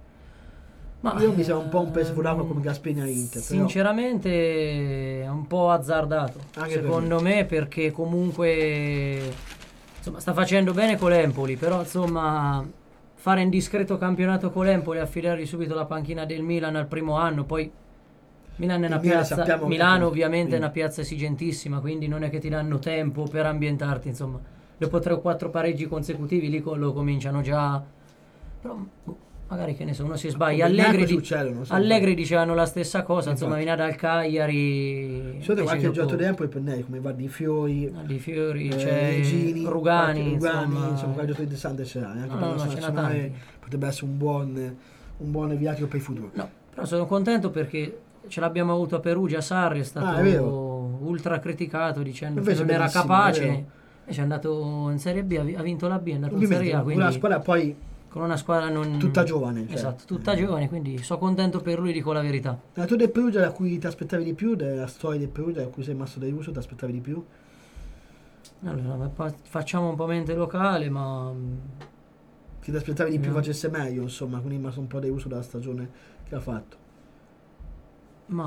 Ma, Io mi sembra un po' un pezzo ehm, fuori come Gasperini a Inter, però. Sinceramente è un po' azzardato, Anche per secondo me, perché comunque insomma, sta facendo bene con l'Empoli, però insomma fare un discreto campionato con l'Empoli e affidargli subito la panchina del Milan al primo anno, poi Milan è Il una Milan piazza, sappiamo che- Milano ovviamente sì. è una piazza esigentissima, quindi non è che ti danno tempo per ambientarti, insomma, dopo tre o quattro pareggi consecutivi lì co- lo cominciano già, però boh, magari che ne so, uno si sbaglia. Come Allegri, Napoli di- succede, non so. Allegri dicevano la stessa cosa, Infatti. insomma, viene dal Cagliari, C'è qualche invece giocatore dopo- tempo e per lei come va di Fiori, no, di Fiori, eh, c'è Gini, Rugani, qualche- Rugani, insomma, insomma qualche giocatore interessante ce l'ha, anche No, per no, la no, ce n'ha nazionale tanti. potrebbe essere un buon un buon viatico per il futuro. no, però sono contento perché ce l'abbiamo avuto a Perugia. Sarri è stato Ah, è vero. ultra criticato dicendo Invece che non era bellissimo, è capace, vero. invece è andato in Serie B, ha vi- ha vinto la B, è andato in Ovviamente, Serie A, quindi una squadra poi con una squadra non... tutta giovane, cioè. Esatto, tutta giovane, quindi sono contento per lui, dico la verità. la tua del Perugia da cui ti aspettavi di più, della storia del Perugia da cui sei rimasto deluso, ti aspettavi di più? Allora, pa- facciamo un po' mente locale, ma Che ti aspettavi di più No. facesse meglio, insomma, quindi rimasto un po' deluso dalla stagione che ha fatto. ma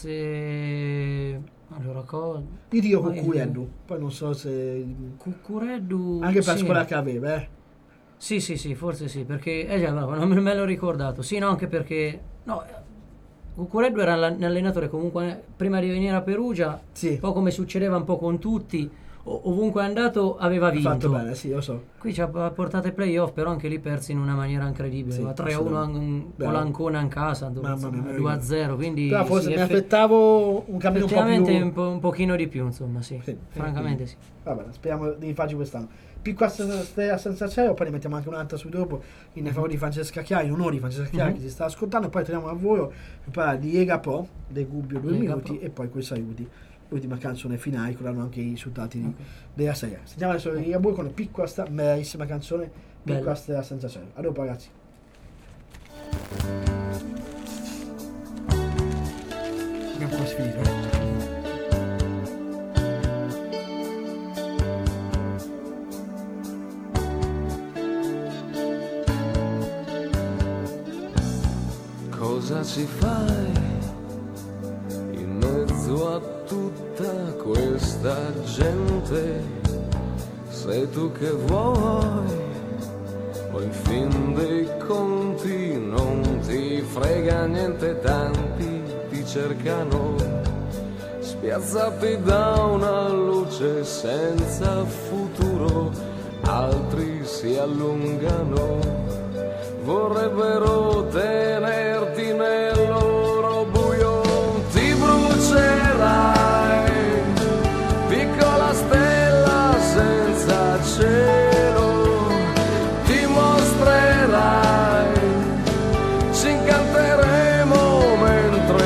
forse allora cosa? Io dico Poi- Cucurello, poi non so se Cuccureddu anche per la sì. squadra che aveva, eh. Sì, sì, sì, forse sì, perché eh già, bravo, non me, me l'ho ricordato. Sì, no, anche perché no, Cuccureddu era l'all- l'allenatore comunque eh, prima di venire a Perugia, Sì. un po' come succedeva un po' con tutti, o- ovunque è andato aveva Ha vinto. fatto bene, sì, lo so. Qui ci ha ha portato ai playoff, però anche lì persi in una maniera incredibile. Sì, Va tre a uno assolutamente. con l'Ancona in casa, dove, Mamma insomma, mia, due a zero, quindi Però forse sì, mi effe- aspettavo un cammino un po' effettivamente più... un, po', un pochino di più, insomma, sì. Sì, Francamente sì. Vabbè, speriamo di farci quest'anno. Piccola stella senza cielo, poi ne mettiamo anche un'altra su dopo in favore di Francesca Chiari, in onore di Francesca Chiari Mhm. che si sta ascoltando, e poi torniamo a voi per parlare di Lega Pro, del Gubbio due Lega minuti Pro. e poi coi saluti. L'ultima canzone finale, ricordanno anche i risultati di- Ok. della Serie A. Sentiamo adesso Lega Pro con piccola sta, bellissima canzone, piccola Bella. stella senza cielo. A dopo ragazzi. Abbiamo quasi finito. eh. Cosa ci fai in mezzo a tutta questa gente? Sei tu che vuoi, o in fin dei conti non ti frega niente, tanti ti cercano, spiazzati da una luce senza futuro, altri si allungano. Vorrebbero tenerti nel loro buio, ti brucerai, piccola stella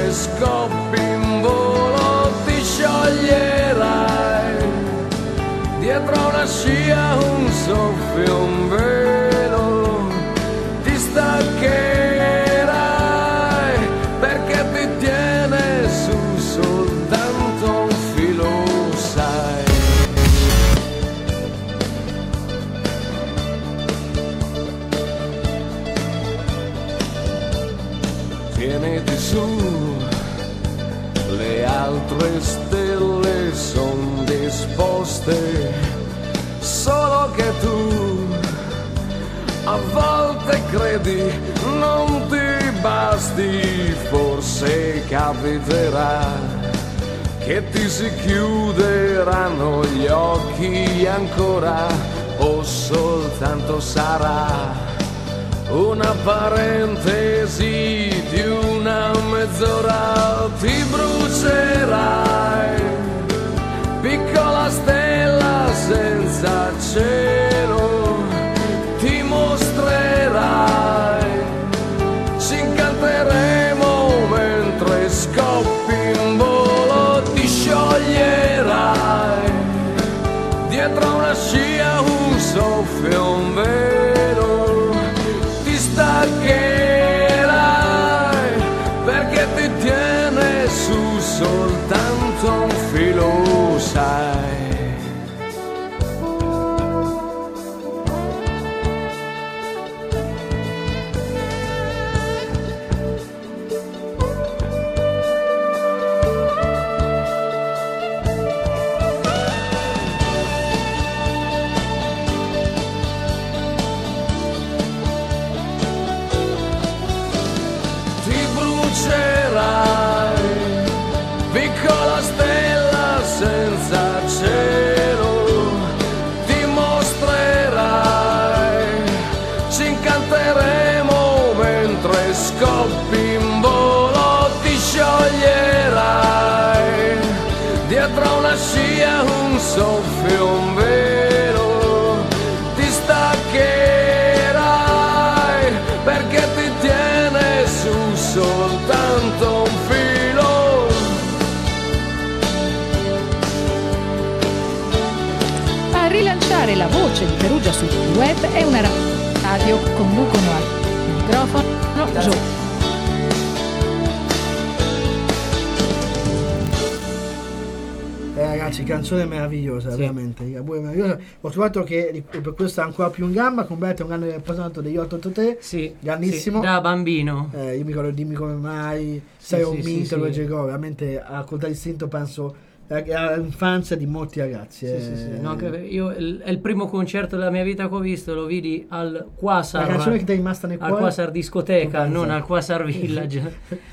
mentre scoppi in volo ti scioglierai, dietro una scia un soffio, un velo, ti staccherai perché ti tiene su soltanto un filo, sai. Tieniti su, le altre stelle son disposte, solo che tu a volte credi non ti basti, forse capiterà che ti si chiuderanno gli occhi ancora, o soltanto sarà una parentesi di una mezz'ora. Ti brucerai, piccola stella senza cielo, ti mostrerai, ci incanteremo mentre scoppi in volo, ti scioglierai, dietro una scia un soffio, un velo, ti staccherai perché ti tiene su soltanto un filo, sai. Piccola stella senza cielo, ti mostrerai, ci incanteremo mentre scoppi in volo, ti scioglierai, dietro una scia un soffio, un velo, ti staccherai perché ti tiene su soltanto un filo. Rilanciare la voce di Perugia sul web è una radio, conducono al microfono Gio. Eh, ragazzi, canzone meravigliosa, Sì. veramente. Ligabue meravigliosa. Ho trovato che per questo è ancora più in gamba. Combatto un grande rappresentante degli otto otto tre, Sì, grandissimo. sì, da bambino. Eh, io mi ricordo Dimmi come mai, sei un sì, sì, mito, sì. lo Gego, veramente a Colta Distinto penso all'infanzia di molti ragazzi. Sì, eh. sì, sì. No, anche io il- è il primo concerto della mia vita che ho visto, lo vidi al La Quasar, canzone che ti è rimasta nel al cuore? Quasar discoteca, Non non penso. al Quasar Village.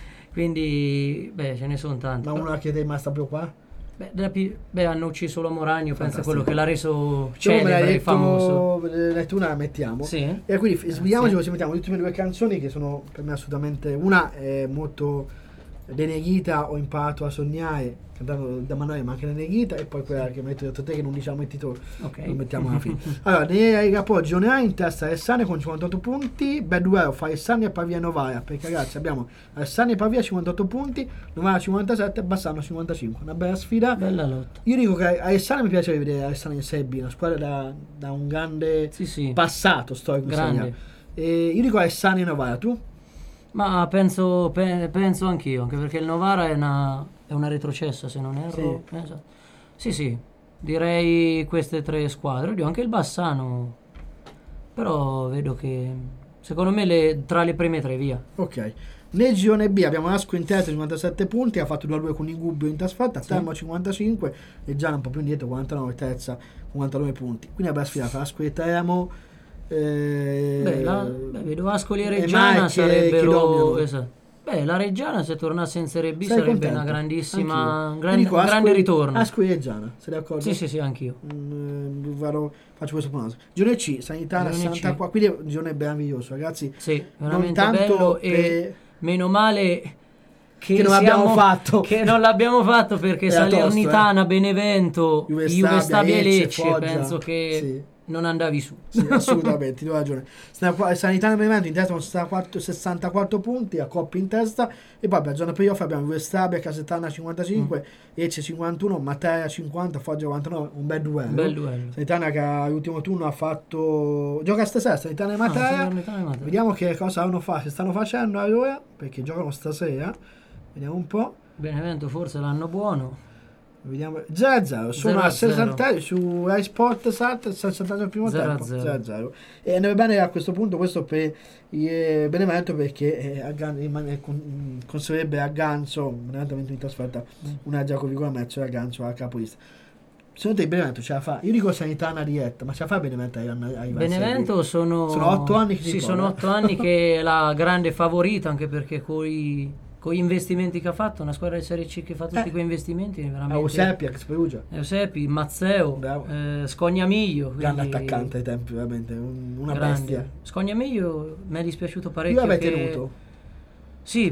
Quindi, beh, ce ne sono tanti. Ma una che ti è rimasta proprio qua? Beh, della pi- beh, hanno ucciso l'uomo ragno, penso Fantastico. quello che l'ha reso Cioè, me l'hai celebre e detto, famoso. me l'hai detto una, la mettiamo. Sì. E quindi f- svegliamoci Sì. così mettiamo le ultime due canzoni che sono per me assolutamente. Una è molto Deneghita, ho imparato a sognare, cantato da Manuele, ma anche Deneghita, e poi quella che metto detto te che non diciamo il titolo, Ok. lo mettiamo alla fine. Allora, nei rapport Gione A in testa Alessandria con cinquantotto punti, Bad Duero fa Alessandria, Pavia e Novara, perché ragazzi abbiamo Alessandria e Pavia cinquantotto punti, Novara cinquantasette, Bassano cinquantacinque, una bella sfida. Bella lotta. Io dico che Alessandria mi piace vedere Alessandria in Serie B, una squadra da, da un grande Sì, sì. passato storico in Serie A. Grande. E io dico Alessandria e Novara, tu? Ma penso, pe- penso anch'io, anche perché il Novara è una, è una retrocessa, se non erro. Sì. Esatto. Sì, sì, direi queste tre squadre. Oddio, anche il Bassano, però vedo che, secondo me, le- tra le prime tre, via. Ok. Nel girone B abbiamo Asco in terza cinquantasette punti, ha fatto due a due con il Gubbio in trasferta, Sì. Termo cinquantacinque e Giana un po' più indietro quarantanove, terza quarantanove punti. Quindi abbiamo sfidato Asco e Termo. Eh, Beh, la, beh, vedo Ascoli e e Reggiana Marche sarebbero... che dominano. esatto. Beh, la Reggiana se tornasse in Serie B Sei sarebbe contento? una grandissima, Anch'io. un gran- Io dico un grande Ascoli- ritorno. Ascoli e Giana, sei d'accordo? Sì, sì, sì, anch'io. Mm, eh, vado- faccio questo pronostico. Girone C, Sanità Girone C. sessantaquattro, quindi è un girone meraviglioso, ragazzi. Sì, Non veramente tanto bello per- e meno male che, Che non siamo- l'abbiamo fatto. che non l'abbiamo fatto perché Era tosto, Salernitana, Benevento, Juve Juve Stabia, Stabia e Lecce, Lecce, Foggia. penso che Sì. non andavi su. Sì, assolutamente, ti do ragione. Sanità nel Benevento in testa con sessantaquattro punti, a coppia in testa, e poi per il giorno playoff abbiamo Vestabi, Casertana cinquantacinque, mm. Ecce cinquantuno, Matera cinquanta, Foggia quarantanove, un bel duello. Bel duello. Sanitana che all'ultimo turno ha fatto, gioca stasera Sanitana e Matera, ah, vediamo che cosa hanno fatto, se stanno facendo allora, perché giocano stasera, vediamo un po'. Benevento forse l'anno buono. Vediamo zero a zero sono a sessanta su iSport Sat sessanta al primo tempo zero a zero e andrebbe bene a questo punto questo per il Benevento, perché eh, aggan- eh, con- consiglierebbe a Ganzo Benevento in trasferta mm. una Giacovico Mezzo e a Ganzo a capolista. Secondo te il Benevento ce la fa? Io dico Sanitana diretta, ma ce la fa Benevento ai, ai Benevento sono sono otto anni che sì, si sono corre. otto anni che è la grande favorita, anche perché coi con gli investimenti che ha fatto, una squadra di Serie C che fa tutti eh. quei investimenti veramente. Eusepi, ex Perugia. Eusepi, Mazzeo, eh, Scognamiglio. Grande attaccante ai tempi, veramente, un, una grande bestia. Scognamiglio mi è dispiaciuto parecchio. Io che... tenuto. Sì,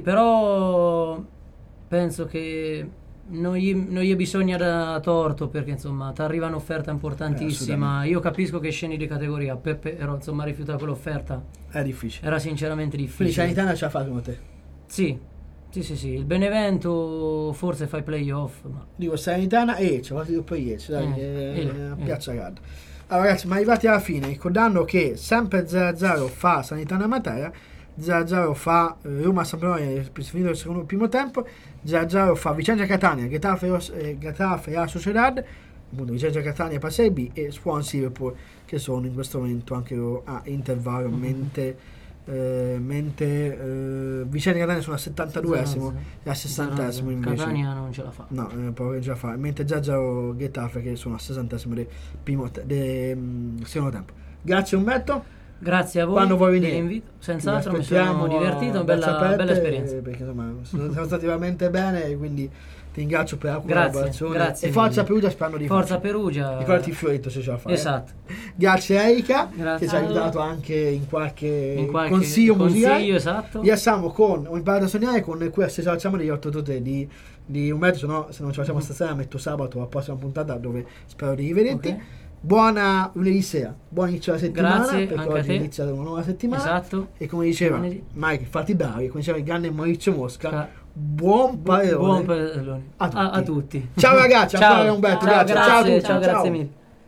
però penso che non gli, non gli bisogna da torto, perché insomma ti arriva un'offerta importantissima. Eh, Io capisco che scendi di categoria, Peppe, però insomma rifiutare quell'offerta. È difficile. Era sinceramente difficile. Quindi Sanitana ce la fa come te? Sì. Sì, sì, sì, il Benevento forse fa i playoff. Ma... Dico Sanitana e c'è quasi dopo ieri, dai, eh, eh, a eh. Piazza Gadda. Allora ragazzi, ma arrivati alla fine, ricordando che sempre zero a zero fa Sanitana Matera, zero a zero fa eh, Roma Sampdoria per finire il secondo primo tempo, zero a zero fa Vicenza Catania, Getafe eh, Getafe e la Sociedad, appunto Vicenza Catania passa in B e Swansea Liverpool, che sono in questo momento anche loro a intervallo, mm-hmm. mentre Eh, mentre eh, Vicenza Catania sono al settantaduesimo e al sessantesimo invece Catania non ce la fa, no, eh, poi ce la fa, mentre già già Getafe che sono al sessantesimo del primo te- de, mh, secondo tempo. Grazie Umberto, grazie a voi. Quando vuoi venire? Dell'invito. Senz'altro mi sono divertito, bella, aperte, bella esperienza, perché insomma siamo stati veramente bene e quindi ti ringrazio per la collaborazione. Grazie, e Forza mille. Perugia, sperando di Forza Perugia. Ricordati il fioretto se ce la fai. Esatto. Eh. Grazie Erika, grazie che ci ha aiutato anche in qualche, in qualche consiglio musicale. Consiglio, esatto. Riassiamo con Ho imparato a sognare, con cui se facciamo degli otto tutte di, di un mezzo, se no se non ce la facciamo stasera metto sabato la prossima puntata dove spero di rivederti. Okay. Buona lunedì sera, buon inizio della settimana. Grazie, perché anche oggi a te. inizia una nuova settimana. Esatto. E come diceva Mike, fatti bravi, come diceva il grande Maurizio Mosca. Ca- Buon parolone, buon parolone. A, tutti. A, a tutti. Ciao ragazzi, ciao, a Umberto, ciao, grazie. grazie, ciao a tutti. ciao, Ciao, grazie ciao. mille.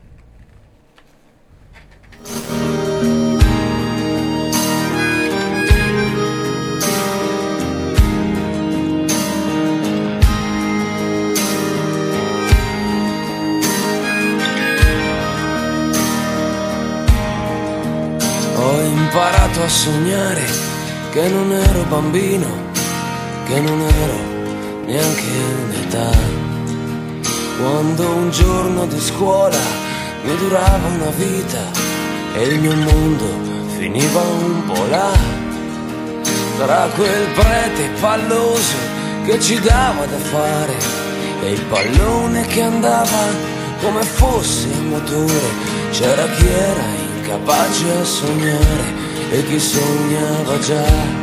Ho imparato a sognare che non ero bambino, che non ero neanche un'età. Quando un giorno di scuola mi durava una vita e il mio mondo finiva un po' là, tra quel prete palloso che ci dava da fare e il pallone che andava come fosse a motore. C'era chi era incapace a sognare e chi sognava già.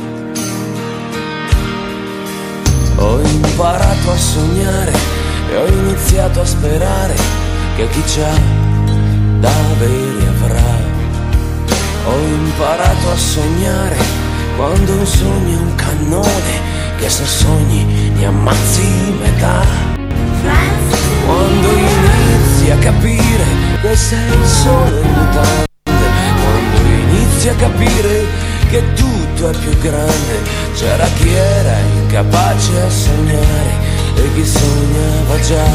Ho imparato a sognare e ho iniziato a sperare che chi c'ha da avere avrà. Ho imparato a sognare quando un sogno è un cannone che se sogni ne ammazzi metà. Quando inizi a capire che sei solo in mutande, quando inizi a capire che tutto è più grande, c'era chi era incapace a sognare e chi sognava già.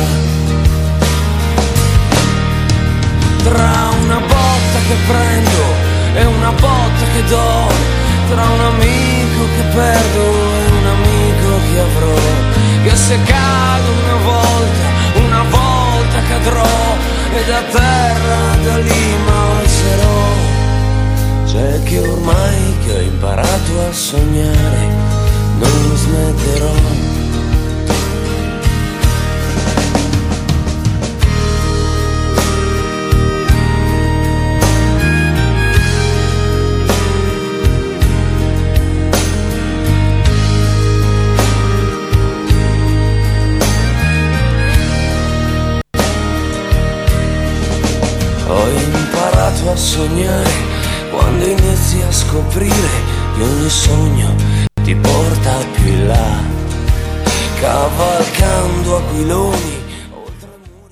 Tra una botta che prendo e una botta che do, tra un amico che perdo e un amico che avrò, che se cado una volta, una volta cadrò e da terra da lì m'alzerò. C'è che ormai che ho imparato a sognare non smetterò. Ho imparato imparato a sognare quando inizi a scoprire che ogni sogno ti porta più in là, cavalcando aquiloni